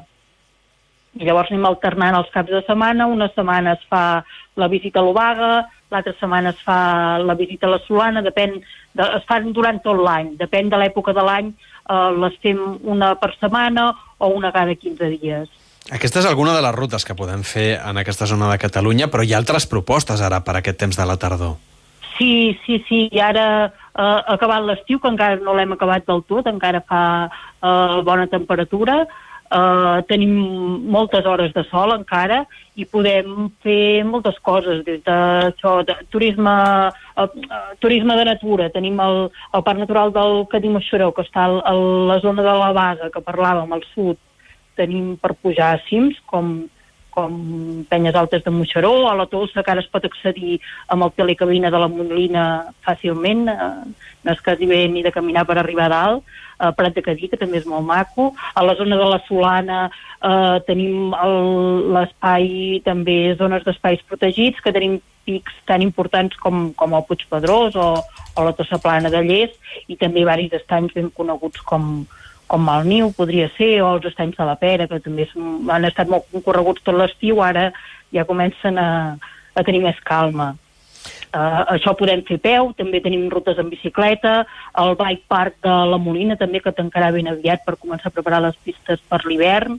I llavors anem alternant els caps de setmana. Una setmana es fa la visita a l'Obaga, l'altra setmana es fa la visita a la Solana, depèn de, es fan durant tot l'any, depèn de l'època de l'any, eh, les fem una per setmana o una cada quinze dies. Aquesta és alguna de les rutes que podem fer en aquesta zona de Catalunya, però hi ha altres propostes ara per aquest temps de la tardor. Sí, sí, sí, i ara eh, ha acabat l'estiu, que encara no l'hem acabat del tot, encara fa eh, bona temperatura, eh, tenim moltes hores de sol encara i podem fer moltes coses, des d'això, de turisme, eh, turisme de natura. Tenim el, el Parc Natural del Cadí-Moixeró, que està a la zona de la Basa, que parlàvem, al sud. Tenim per pujar a cims, com... com Penyes Altes de Moixeró, a la Tossa, que ara es pot accedir amb el telecabina de la Molina fàcilment, eh, no és quasi bé ni de caminar per arribar a dalt, a Prat de Cadí, que també és molt maco. A la zona de la Solana eh, tenim l'espai, també zones d'espais protegits, que tenim pics tan importants com, com el Puig Pedrós o, o la Tossa Plana de Lles, i també varis estanys ben coneguts com com el Niu, podria ser, o els estanys de la Pera, que també són, han estat molt concorreguts tot l'estiu, ara ja comencen a, a tenir més calma. Uh, això podem fer peu, també tenim rutes en bicicleta, el bike park de la Molina també, que tancarà ben aviat per començar a preparar les pistes per l'hivern.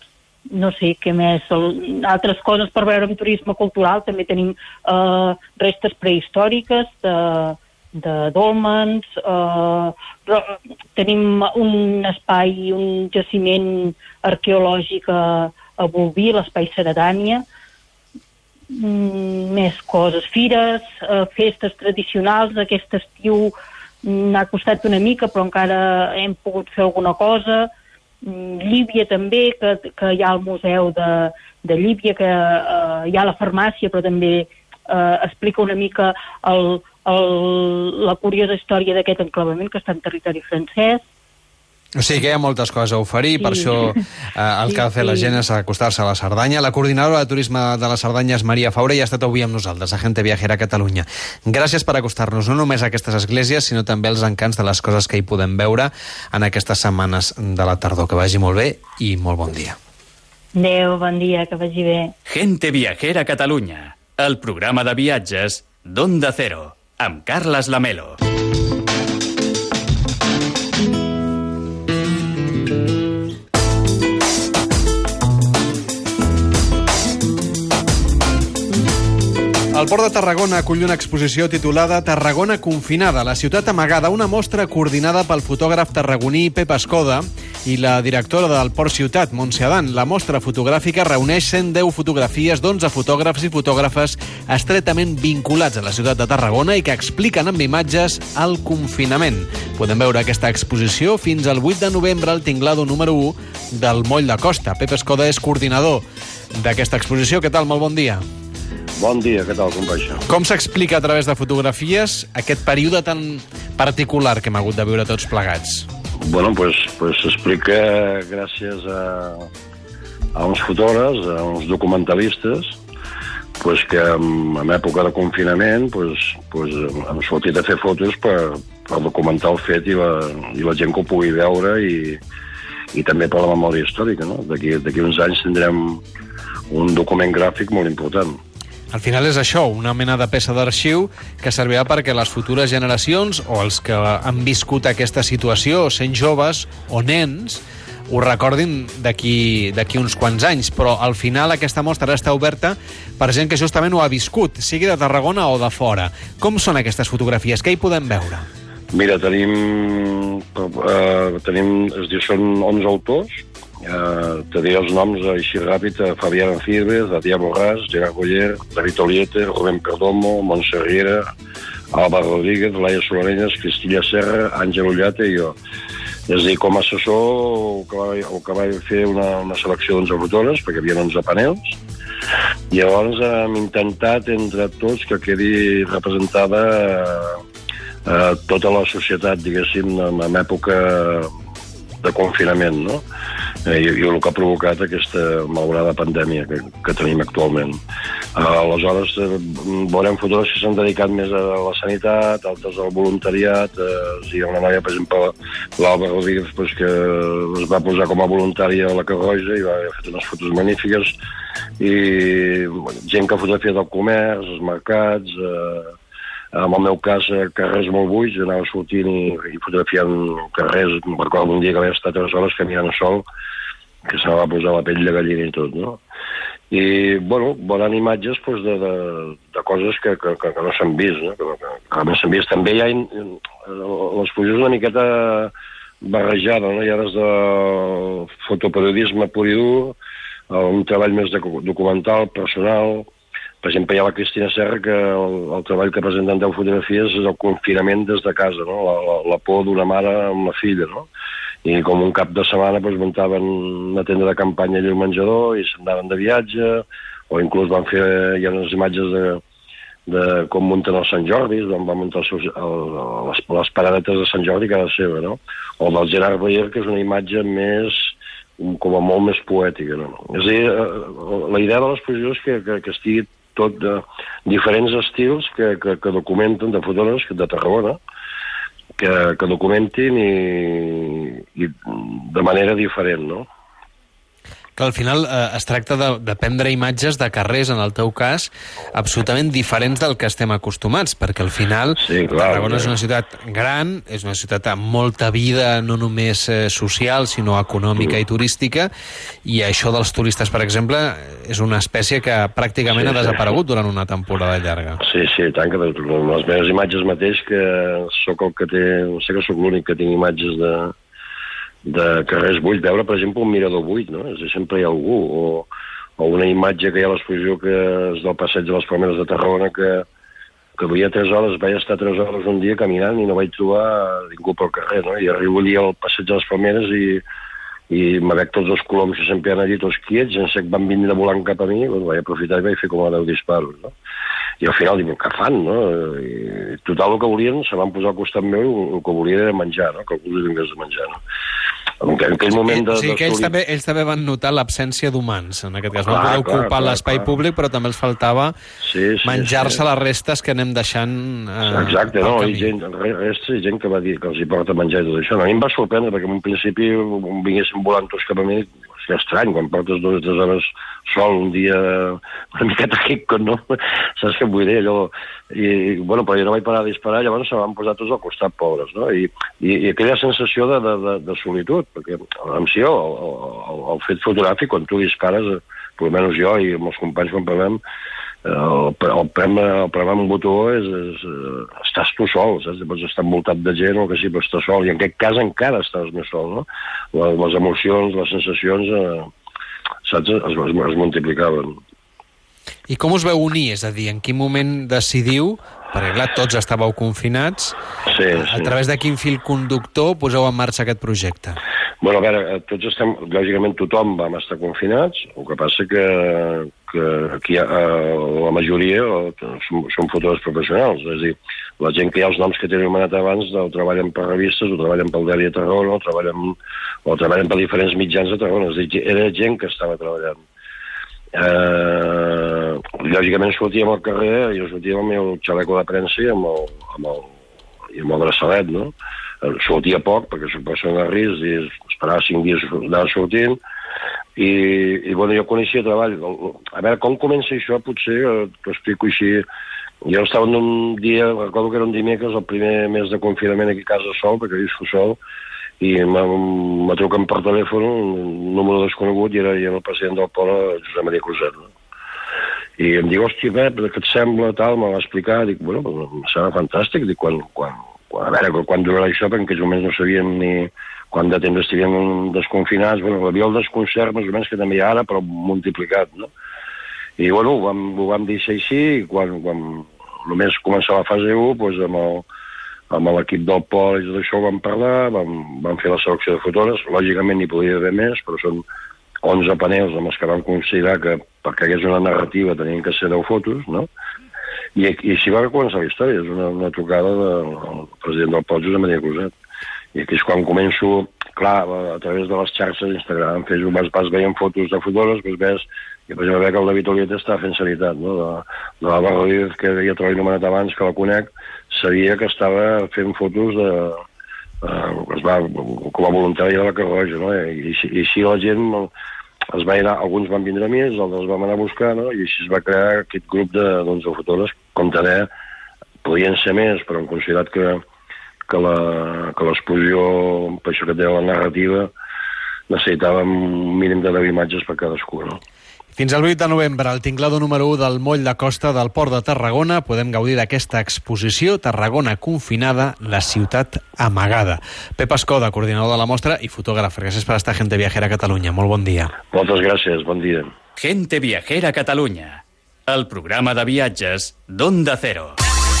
No sé què més, el, altres coses per veure en turisme cultural, també tenim uh, restes prehistòriques de de dòlmens, eh, tenim un espai, un jaciment arqueològic a, a Bolvir, l'espai Ceredània, mm, més coses, fires, eh, festes tradicionals. Aquest estiu n'ha costat una mica, però encara hem pogut fer alguna cosa. Mm, Llívia també, que, que hi ha el museu de, de Llívia, que eh, hi ha la farmàcia, però també eh, explica una mica el El, la curiosa història d'aquest enclavament que està en territori francès. O sigui que hi ha moltes coses a oferir, sí. Per això eh, el sí, que ha de fer sí. la gent és acostar-se a la Cerdanya. La coordinadora de turisme de la Cerdanya és Maria Faura i ha estat avui amb nosaltres, a Gente Viajera a Catalunya. Gràcies per acostar-nos no només a aquestes esglésies, sinó també als encants de les coses que hi podem veure en aquestes setmanes de la tardor. Que vagi molt bé i molt bon dia. Adéu, bon dia, que vagi bé. Gente Viajera a Catalunya, el programa de viatges d'Onda Cero, amb Carles Lamelo. El Port de Tarragona acull una exposició titulada Tarragona confinada, la ciutat amagada, una mostra coordinada pel fotògraf tarragoní Pep Escoda i la directora del Port Ciutat, Montse Adán. La mostra fotogràfica reuneix cent deu fotografies d'onze fotògrafs i fotògrafes estretament vinculats a la ciutat de Tarragona i que expliquen amb imatges el confinament. Podem veure aquesta exposició fins al vuit de novembre al tinglado número u del Moll de Costa. Pep Escoda és coordinador d'aquesta exposició. Què tal? Molt bon dia. Bon dia, què tal, com va això? Com s'explica a través de fotografies aquest període tan particular que hem hagut de viure tots plegats? Bueno, pues, pues s'explica gràcies a, a uns fotògrafs, a uns documentalistes, pues que en, en època de confinament pues, pues, hem sortit a fer fotos per, per documentar el fet i la, i la gent que ho pugui veure i, i també per la memòria històrica, no? D'aquí d'aquí uns anys tindrem un document gràfic molt important. Al final és això, una mena de peça d'arxiu que servirà perquè les futures generacions o els que han viscut aquesta situació, sent joves o nens, ho recordin d'aquí d'aquí uns quants anys. Però al final aquesta mostra està oberta per gent que justament ho ha viscut, sigui de Tarragona o de fora. Com són aquestes fotografies? Què hi podem veure? Mira, tenim, eh, tenim es diu, són onze autors. Uh, te diré els noms així ràpid: Fabián Firvez, Adrià Borràs, Gerard Goyer, David Oliete, Rubén Perdomo, Montse Riera, Alba Rodríguez, Laia Solareñas, Cristilla Serra, Àngel Ullate i jo. És a dir, com a assessor el que va, el que va fer una, una selecció d'onze fotògrafs, perquè hi havia onze panels, i llavors hem intentat entre tots que quedi representada uh, tota la societat, diguéssim, en, en època de confinament, no? I, i el que ha provocat aquesta malgradada pandèmia que, que tenim actualment. Aleshores, veurem fotògrafs que s'han dedicat més a la sanitat, altres al voluntariat. Eh, hi ha una noia, per exemple, l'Alba Rodríguez, pues, que es va posar com a voluntària a la Carroja i va fer unes fotos magnífiques. I gent que ha fotografiat el comerç, els mercats... Eh, en el meu cas, carrers molt buits, anava sortint i, i fotografiant carrers. Recordo un dia que vaig estar tres hores caminant sol, que se va posar la pell de gallina i tot, no? I, bueno, veuran imatges pues, de, de, de coses que, que, que no s'han vist, no? Que, que, que no s'han vist. També hi ha l'exposició una miqueta barrejada, no? Hi ha des de fotoperiodisme pur i dur, un treball més de documental, personal. Per exemple, hi ha la Cristina Serra, que el, el treball que presenten deu fotografies és el confinament des de casa, no? La, la, la por d'una mare amb la filla, no? I com un cap de setmana doncs, muntaven una tenda de campanya allà al menjador i s'anaven de viatge, o inclús van fer, hi ha unes imatges de, de com munten els Sant Jordis, van, van muntar els seus, el, les, les paradetes de Sant Jordi cada seva, no? O del Gerard Boyer, que és una imatge més, com a molt més poètica, no? És a dir, la idea de l'exposició és que, que, que estigui tot de diferents estils que, que, que documenten, de fotògrafs de Tarragona, que, que documentin i, i de manera diferent, no? Que al final eh, es tracta de, de prendre imatges de carrers, en el teu cas, absolutament diferents del que estem acostumats, perquè al final sí, clar, Tarragona clar. És una ciutat gran, és una ciutat amb molta vida, no només eh, social, sinó econòmica sí. i turística, i això dels turistes, per exemple, és una espècie que pràcticament sí, ha desaparegut sí. durant una temporada llarga. Sí, sí, tant que les meves imatges mateix, que sóc el que té, no sé que sóc l'únic que tinc imatges de de carrers buits, veure, per exemple, un mirador buit, no? És a dir, sempre hi ha algú, o, o una imatge que hi ha a l'exposició que és del passeig de les Palmeres de Tarragona, que, que duia tres hores, vaig estar tres hores un dia caminant i no vaig trobar ningú pel carrer, no? I arribo allà al passeig de les Palmeres i, i me veig tots els coloms que sempre han allí, tots quiets, en sec van vindre volant cap a mi, bueno, vaig aprofitar i vaig fer com a deu disparos, no? I al final dic, què fan, no? I total, el que volien, se van posar al costat meu, el que volien era menjar, no? Que algú li vingués a menjar, no? En aquell moment de... O sigui que ells també, ells també van notar l'absència d'humans, en aquest cas. Van poder ocupar l'espai públic, però també els faltava sí, sí, menjar-se sí. les restes que anem deixant eh, exacte, no? I gent, restes i gent que va dir que els hi porta menjar i tot això. No, a mi em va sorprendre, perquè en un principi vinguessin volant tots cap a mi, és estrany, quan portes dues o tres hores sol un dia una miqueta quico, no? Saps què vull dir? Allò... I, bueno, però jo no vaig parar de disparar, llavors se van posar tots al costat, pobres, no? I, i, i aquella sensació de, de, de, de solitud, perquè, en si, el, el, el fet fotogràfic, quan tu dispares, per almenys jo i amb els companys quan parlem, el, el, prema, el prema amb un botó és, és, estàs tu sol, saps? Pots estar envoltat de gent o que sí, però estàs sol, i en aquest cas encara estàs més sol, no? Les, les emocions, les sensacions, eh, saps? Es, es, es multiplicaven. I com us veu unir? És a dir, en quin moment decidiu, perquè clar, tots estàveu confinats, sí, a, sí. a través de quin fil conductor poseu en marxa aquest projecte? Bueno, a veure, tots estem, lògicament tothom vam estar confinats, el que passa que, que aquí ha, la majoria són, són fotògrafs professionals, és a dir, la gent que hi ha els noms que tenen anomenat abans o treballen per revistes, o treballen pel diari de Tarragona, o treballen, o treballen per diferents mitjans de Tarragona, és a dir, era gent que estava treballant. Eh, lògicament sortíem al carrer, jo sortia amb el meu xaleco de premsa i amb el, amb el, i amb el braçalet, no? Sortia poc, perquè soc persona de risc, i esperava cinc dies d'anar sortint, i, i bueno, jo coneixia treball. A veure, com comença això, potser, t'ho explico així. Jo estava en un dia, recordo que era un dimecres, el primer mes de confinament aquí a casa sol, perquè visco sol, i me truquen per telèfon un número desconegut i era, i era el president del poble, Josep Maria Cruzet, no? I em diu, hòstia, Pep, què et sembla, tal, me va explicar, dic, bueno, em sembla fantàstic, dic, quan, quan, quan, a veure, quan durarà això, perquè en aquells moments no sabíem ni quant de temps estaríem desconfinats, bueno, hi havia el desconcert, més o menys, que també hi ha ara, però multiplicat, no? I, bueno, ho vam, ho vam dir així, i quan, quan només començava la fase u, doncs amb el, amb l'equip del Pol i tot això vam parlar, vam, vam fer la selecció de fotògrafs, lògicament n'hi podia haver més, però són onze panels amb els que vam considerar que perquè hi hagués una narrativa tenien que ser deu fotos, no? I, i així va començar la història, és una, una trucada del president del Pol, Josep Maria Cruzet. I aquí és quan començo, clar, a través de les xarxes d'Instagram, Facebook, vas, vas veient fotos de fotògrafs, doncs ves, i per exemple, que el David Olieta estava fent sanitat, no? De, de la Barrodíez, que ja t'ho he anomenat abans, que la conec, sabia que estava fent fotos de, uh, es va, com a voluntari de la Creu Roja, no? I, i, i així la gent es va anar, alguns van vindre a mi, els altres vam anar a buscar, no? I així es va crear aquest grup de, doncs, de fotògrafs, com també podien ser més, però hem considerat que, que l'exposició, per això que té la narrativa, necessitàvem un mínim de deu imatges per cadascú, no? Fins al vuit de novembre, al tinglado número u del Moll de Costa del Port de Tarragona, podem gaudir d'aquesta exposició Tarragona confinada, la ciutat amagada. Pep Escoda, coordinador de la mostra i fotògraf. Gràcies per estar a Gente Viajera a Catalunya. Molt bon dia. Moltes gràcies, bon dia. Gente Viajera a Catalunya, el programa de viatges d'Onda Cero.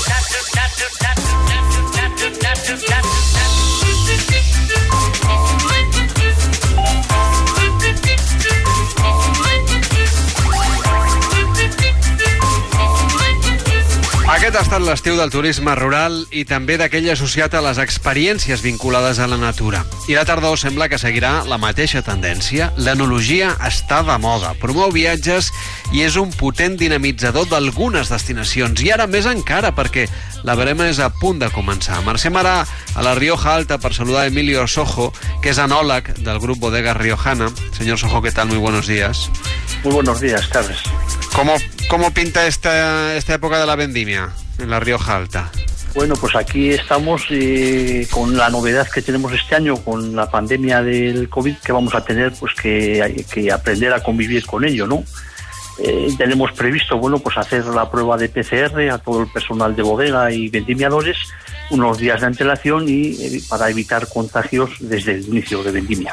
Aquest ha estat l'estiu del turisme rural i també d'aquell associat a les experiències vinculades a la natura. I la tardor sembla que seguirà la mateixa tendència. L'enologia està de moda, promou viatges i és un potent dinamitzador d'algunes destinacions. I ara més encara, perquè la verema és a punt de començar. Marxem ara a la Rioja Alta per saludar a Emilio Sojo, que és enòleg del grup Bodegas Riojana. Señor Sojo, ¿qué tal? Muy buenos días. Muy buenos días, Carles. ¿Cómo, cómo pinta esta, esta época de la vendimia en la Rioja Alta? Bueno, pues aquí estamos eh, con la novedad que tenemos este año, con la pandemia del COVID, que vamos a tener pues que, hay que aprender a convivir con ello, ¿no? Eh, tenemos previsto, bueno, pues hacer la prueba de P C R a todo el personal de bodega y vendimiadores unos días de antelación y eh, para evitar contagios desde el inicio de vendimia.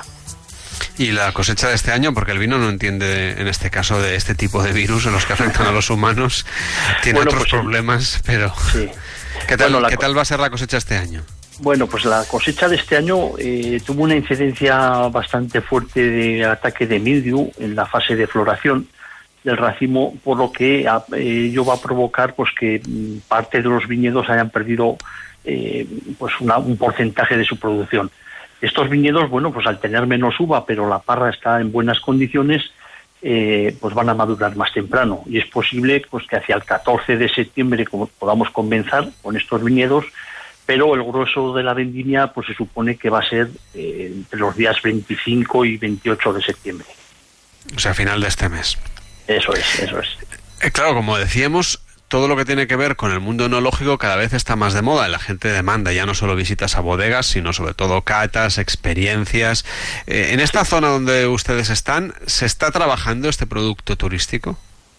Y la cosecha de este año, porque el vino no entiende en este caso de este tipo de virus en los que afectan a los humanos, tiene bueno, otros pues, problemas, pero sí. ¿qué tal, bueno, la... ¿qué tal va a ser la cosecha este año? Bueno, pues la cosecha de este año eh, tuvo una incidencia bastante fuerte de ataque de mildiu en la fase de floración del racimo, por lo que eh, ello va a provocar pues que parte de los viñedos hayan perdido eh, pues una, un porcentaje de su producción. Estos viñedos, bueno, pues al tener menos uva, pero la parra está en buenas condiciones, eh, pues van a madurar más temprano. Y es posible pues que hacia el catorce de septiembre podamos comenzar con estos viñedos, pero el grueso de la vendimia pues se supone que va a ser eh, entre los días veinticinco y veintiocho de septiembre. O sea, a final de este mes. Eso es, eso es. Eh, claro, como decíamos, todo lo que tiene que ver con el mundo enológico cada vez está más de moda. La gente demanda ya no solo visitas a bodegas, sino sobre todo catas, experiencias. Eh, ¿En esta zona donde ustedes están, se está trabajando este producto turístico?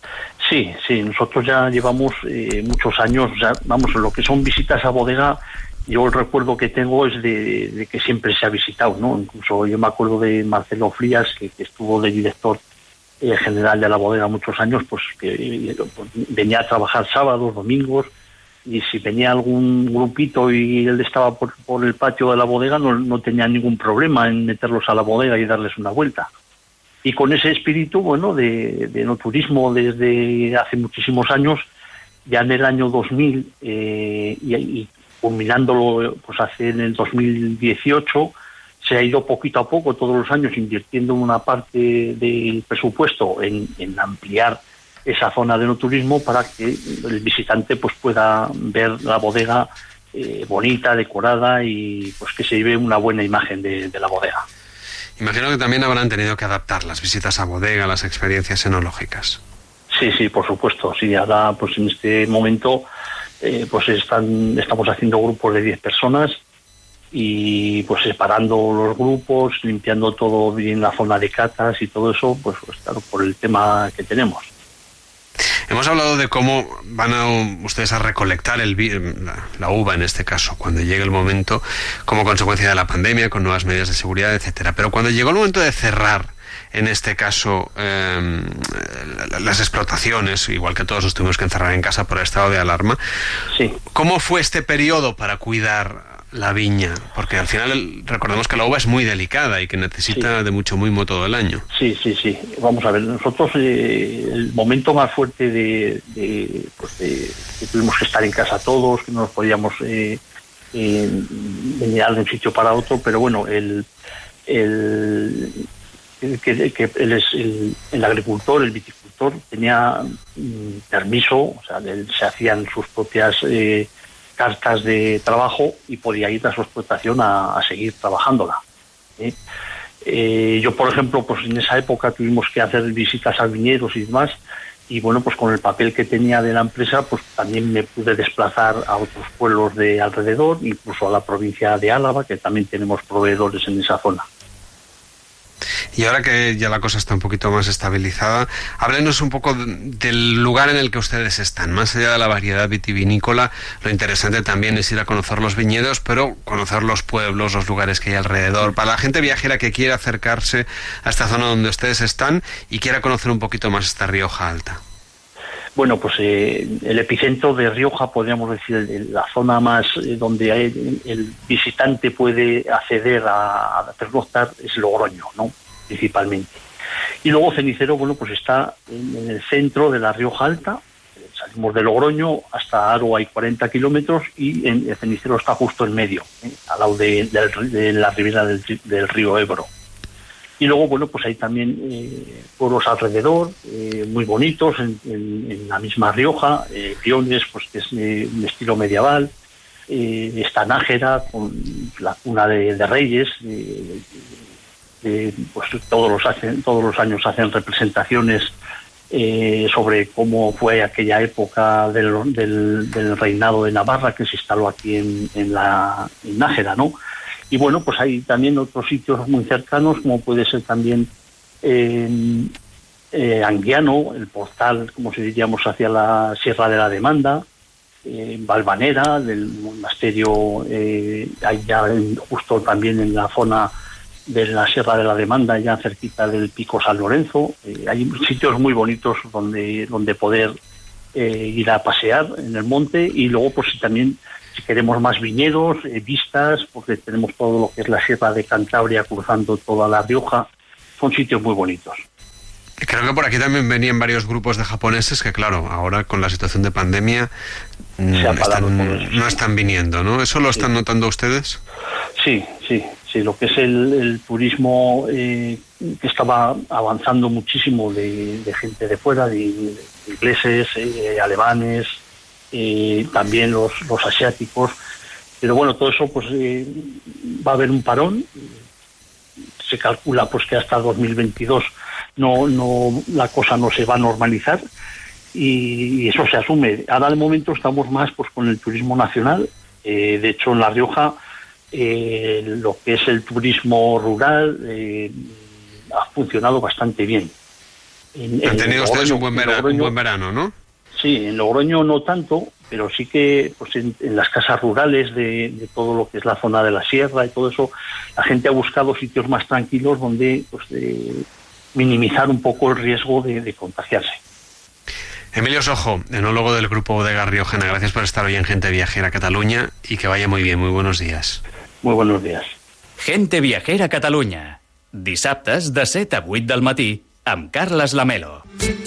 Sí, sí, nosotros ya llevamos eh, muchos años, ya, vamos, lo que son visitas a bodega, yo el recuerdo que tengo es de, de que siempre se ha visitado, ¿no? Incluso yo me acuerdo de Marcelo Frías, que, que estuvo de director eh, general de la bodega muchos años, pues que eh, pues, venía a trabajar sábados, domingos, y si venía algún grupito y él estaba por, por el patio de la bodega, no, no tenía ningún problema en meterlos a la bodega y darles una vuelta. Y con ese espíritu, bueno, de, de no turismo desde hace muchísimos años, ya en el año dos mil, eh, y, y culminándolo pues hace en el dos mil dieciocho, se ha ido poquito a poco todos los años invirtiendo una parte del presupuesto en, en ampliar esa zona de no turismo para que el visitante pues pueda ver la bodega eh, bonita, decorada y pues que se lleve una buena imagen de, de la bodega. Imagino que también habrán tenido que adaptar las visitas a bodega, las experiencias enológicas. Sí, sí, por supuesto. Sí, ahora, pues en este momento, eh, pues están, estamos haciendo grupos de diez personas y pues separando los grupos, limpiando todo bien la zona de catas y todo eso, pues, pues claro, por el tema que tenemos. Hemos hablado de cómo van a ustedes a recolectar el, la, la uva, en este caso, cuando llegue el momento, como consecuencia de la pandemia, con nuevas medidas de seguridad, etcétera. Pero cuando llegó el momento de cerrar, en este caso, eh, las explotaciones, igual que todos nos tuvimos que encerrar en casa por el estado de alarma, sí. ¿Cómo fue este periodo para cuidar la viña? Porque al final recordemos que la uva es muy delicada y que necesita sí. de mucho mimo todo el año. Sí, sí, sí. Vamos a ver, nosotros eh, el momento más fuerte de, de, pues de que tuvimos que estar en casa todos, que no nos podíamos eh, eh, venir de un sitio para otro, pero bueno, el, el que, que él es el, el agricultor, el viticultor, tenía mm, permiso, o sea, él, se hacían sus propias eh, cartas de trabajo y podía ir a su explotación a, a seguir trabajándola. ¿eh? Eh, yo, por ejemplo, pues en esa época tuvimos que hacer visitas a viñedos y demás, y bueno, pues con el papel que tenía de la empresa, pues también me pude desplazar a otros pueblos de alrededor, incluso a la provincia de Álava, que también tenemos proveedores en esa zona. Y ahora que ya la cosa está un poquito más estabilizada, háblenos un poco del lugar en el que ustedes están. Más allá de la variedad vitivinícola, lo interesante también es ir a conocer los viñedos, pero conocer los pueblos, los lugares que hay alrededor. Para la gente viajera que quiera acercarse a esta zona donde ustedes están y quiera conocer un poquito más esta Rioja Alta. Bueno, pues eh, el epicentro de Rioja, podríamos decir, la zona más eh, donde hay, el visitante puede acceder a, a pernoctar es Logroño, ¿no? Principalmente. Y luego Cenicero, bueno, pues está en, en el centro de la Rioja Alta. Salimos de Logroño hasta Aro hay cuarenta kilómetros y en, el Cenicero está justo en medio, ¿eh? Al lado de, de, de la ribera del, del río Ebro. Y luego, bueno, pues hay también eh, pueblos alrededor, eh, muy bonitos, en, en, en la misma Rioja, eh, Piones, pues que es eh, un estilo medieval, eh, está Nájera, con la cuna de, de reyes, eh, eh, pues todos los, hacen, todos los años hacen representaciones eh, sobre cómo fue aquella época del, del, del reinado de Navarra, que se instaló aquí en, en, la, en Nájera, ¿no? Y bueno, pues hay también otros sitios muy cercanos, como puede ser también eh, eh, Anguiano, el portal, como si diríamos, hacia la Sierra de la Demanda, eh, Valvanera, del monasterio, eh, hay ya en, justo también en la zona de la Sierra de la Demanda, ya cerquita del Pico San Lorenzo. Eh, hay sitios muy bonitos donde, donde poder eh, ir a pasear en el monte, y luego pues también, si queremos más viñedos, eh, vistas, porque tenemos todo lo que es la Sierra de Cantabria cruzando toda la Rioja, son sitios muy bonitos. Creo que por aquí también venían varios grupos de japoneses que, claro, ahora con la situación de pandemia están, no están viniendo, ¿no? ¿Eso lo están sí. notando ustedes? Sí, sí, sí. Lo que es el, el turismo eh, que estaba avanzando muchísimo de, de gente de fuera, de, de ingleses, eh, alemanes, Eh, también los, los asiáticos, pero bueno, todo eso pues eh, va a haber un parón. Se calcula pues que hasta dos mil veintidós no, no, la cosa no se va a normalizar, y, y eso se asume. Ahora de momento estamos más pues con el turismo nacional. Eh, de hecho en La Rioja eh, lo que es el turismo rural eh, ha funcionado bastante bien. En, Han en tenido Logroño, ustedes un buen, en vera- un Logroño- buen verano, ¿no? Sí, en Logroño no tanto, pero sí que pues en, en las casas rurales de, de todo lo que es la zona de la sierra y todo eso, la gente ha buscado sitios más tranquilos donde pues de minimizar un poco el riesgo de, de contagiarse. Emilio Sojo, enólogo del Grupo Bodega Riojana, gracias por estar hoy en Gente Viajera Cataluña y que vaya muy bien. Muy buenos días. Muy buenos días. Gente Viajera Catalunya. Dissabtes de set a vuit del matí amb Carles Lamelo.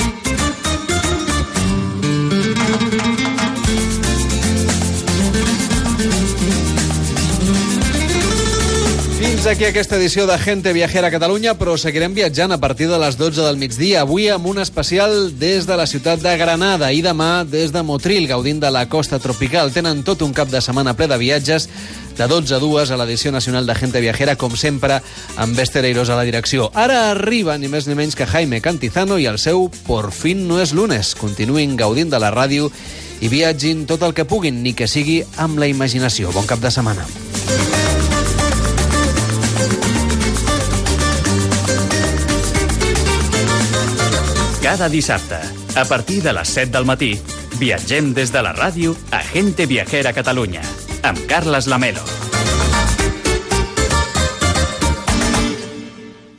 Fins aquí aquesta edició de Gente Viajera a Catalunya, però seguirem viatjant a partir de les dotze del migdia. Avui amb un especial des de la ciutat de Granada i demà des de Motril, gaudint de la costa tropical. Tenen tot un cap de setmana ple de viatges de dotze a dues a l'edició nacional de Gente Viajera, com sempre, amb Bester Eiros a la direcció. Ara arriba ni més ni menys que Jaime Cantizano i el seu Por fin no es lunes. Continuïn gaudint de la ràdio i viatgin tot el que puguin, ni que sigui amb la imaginació. Bon cap de setmana. Cada dissabte, a partir de les set del matí, viatgem des de la ràdio a Gente Viajera Catalunya, amb Carles Lamelo.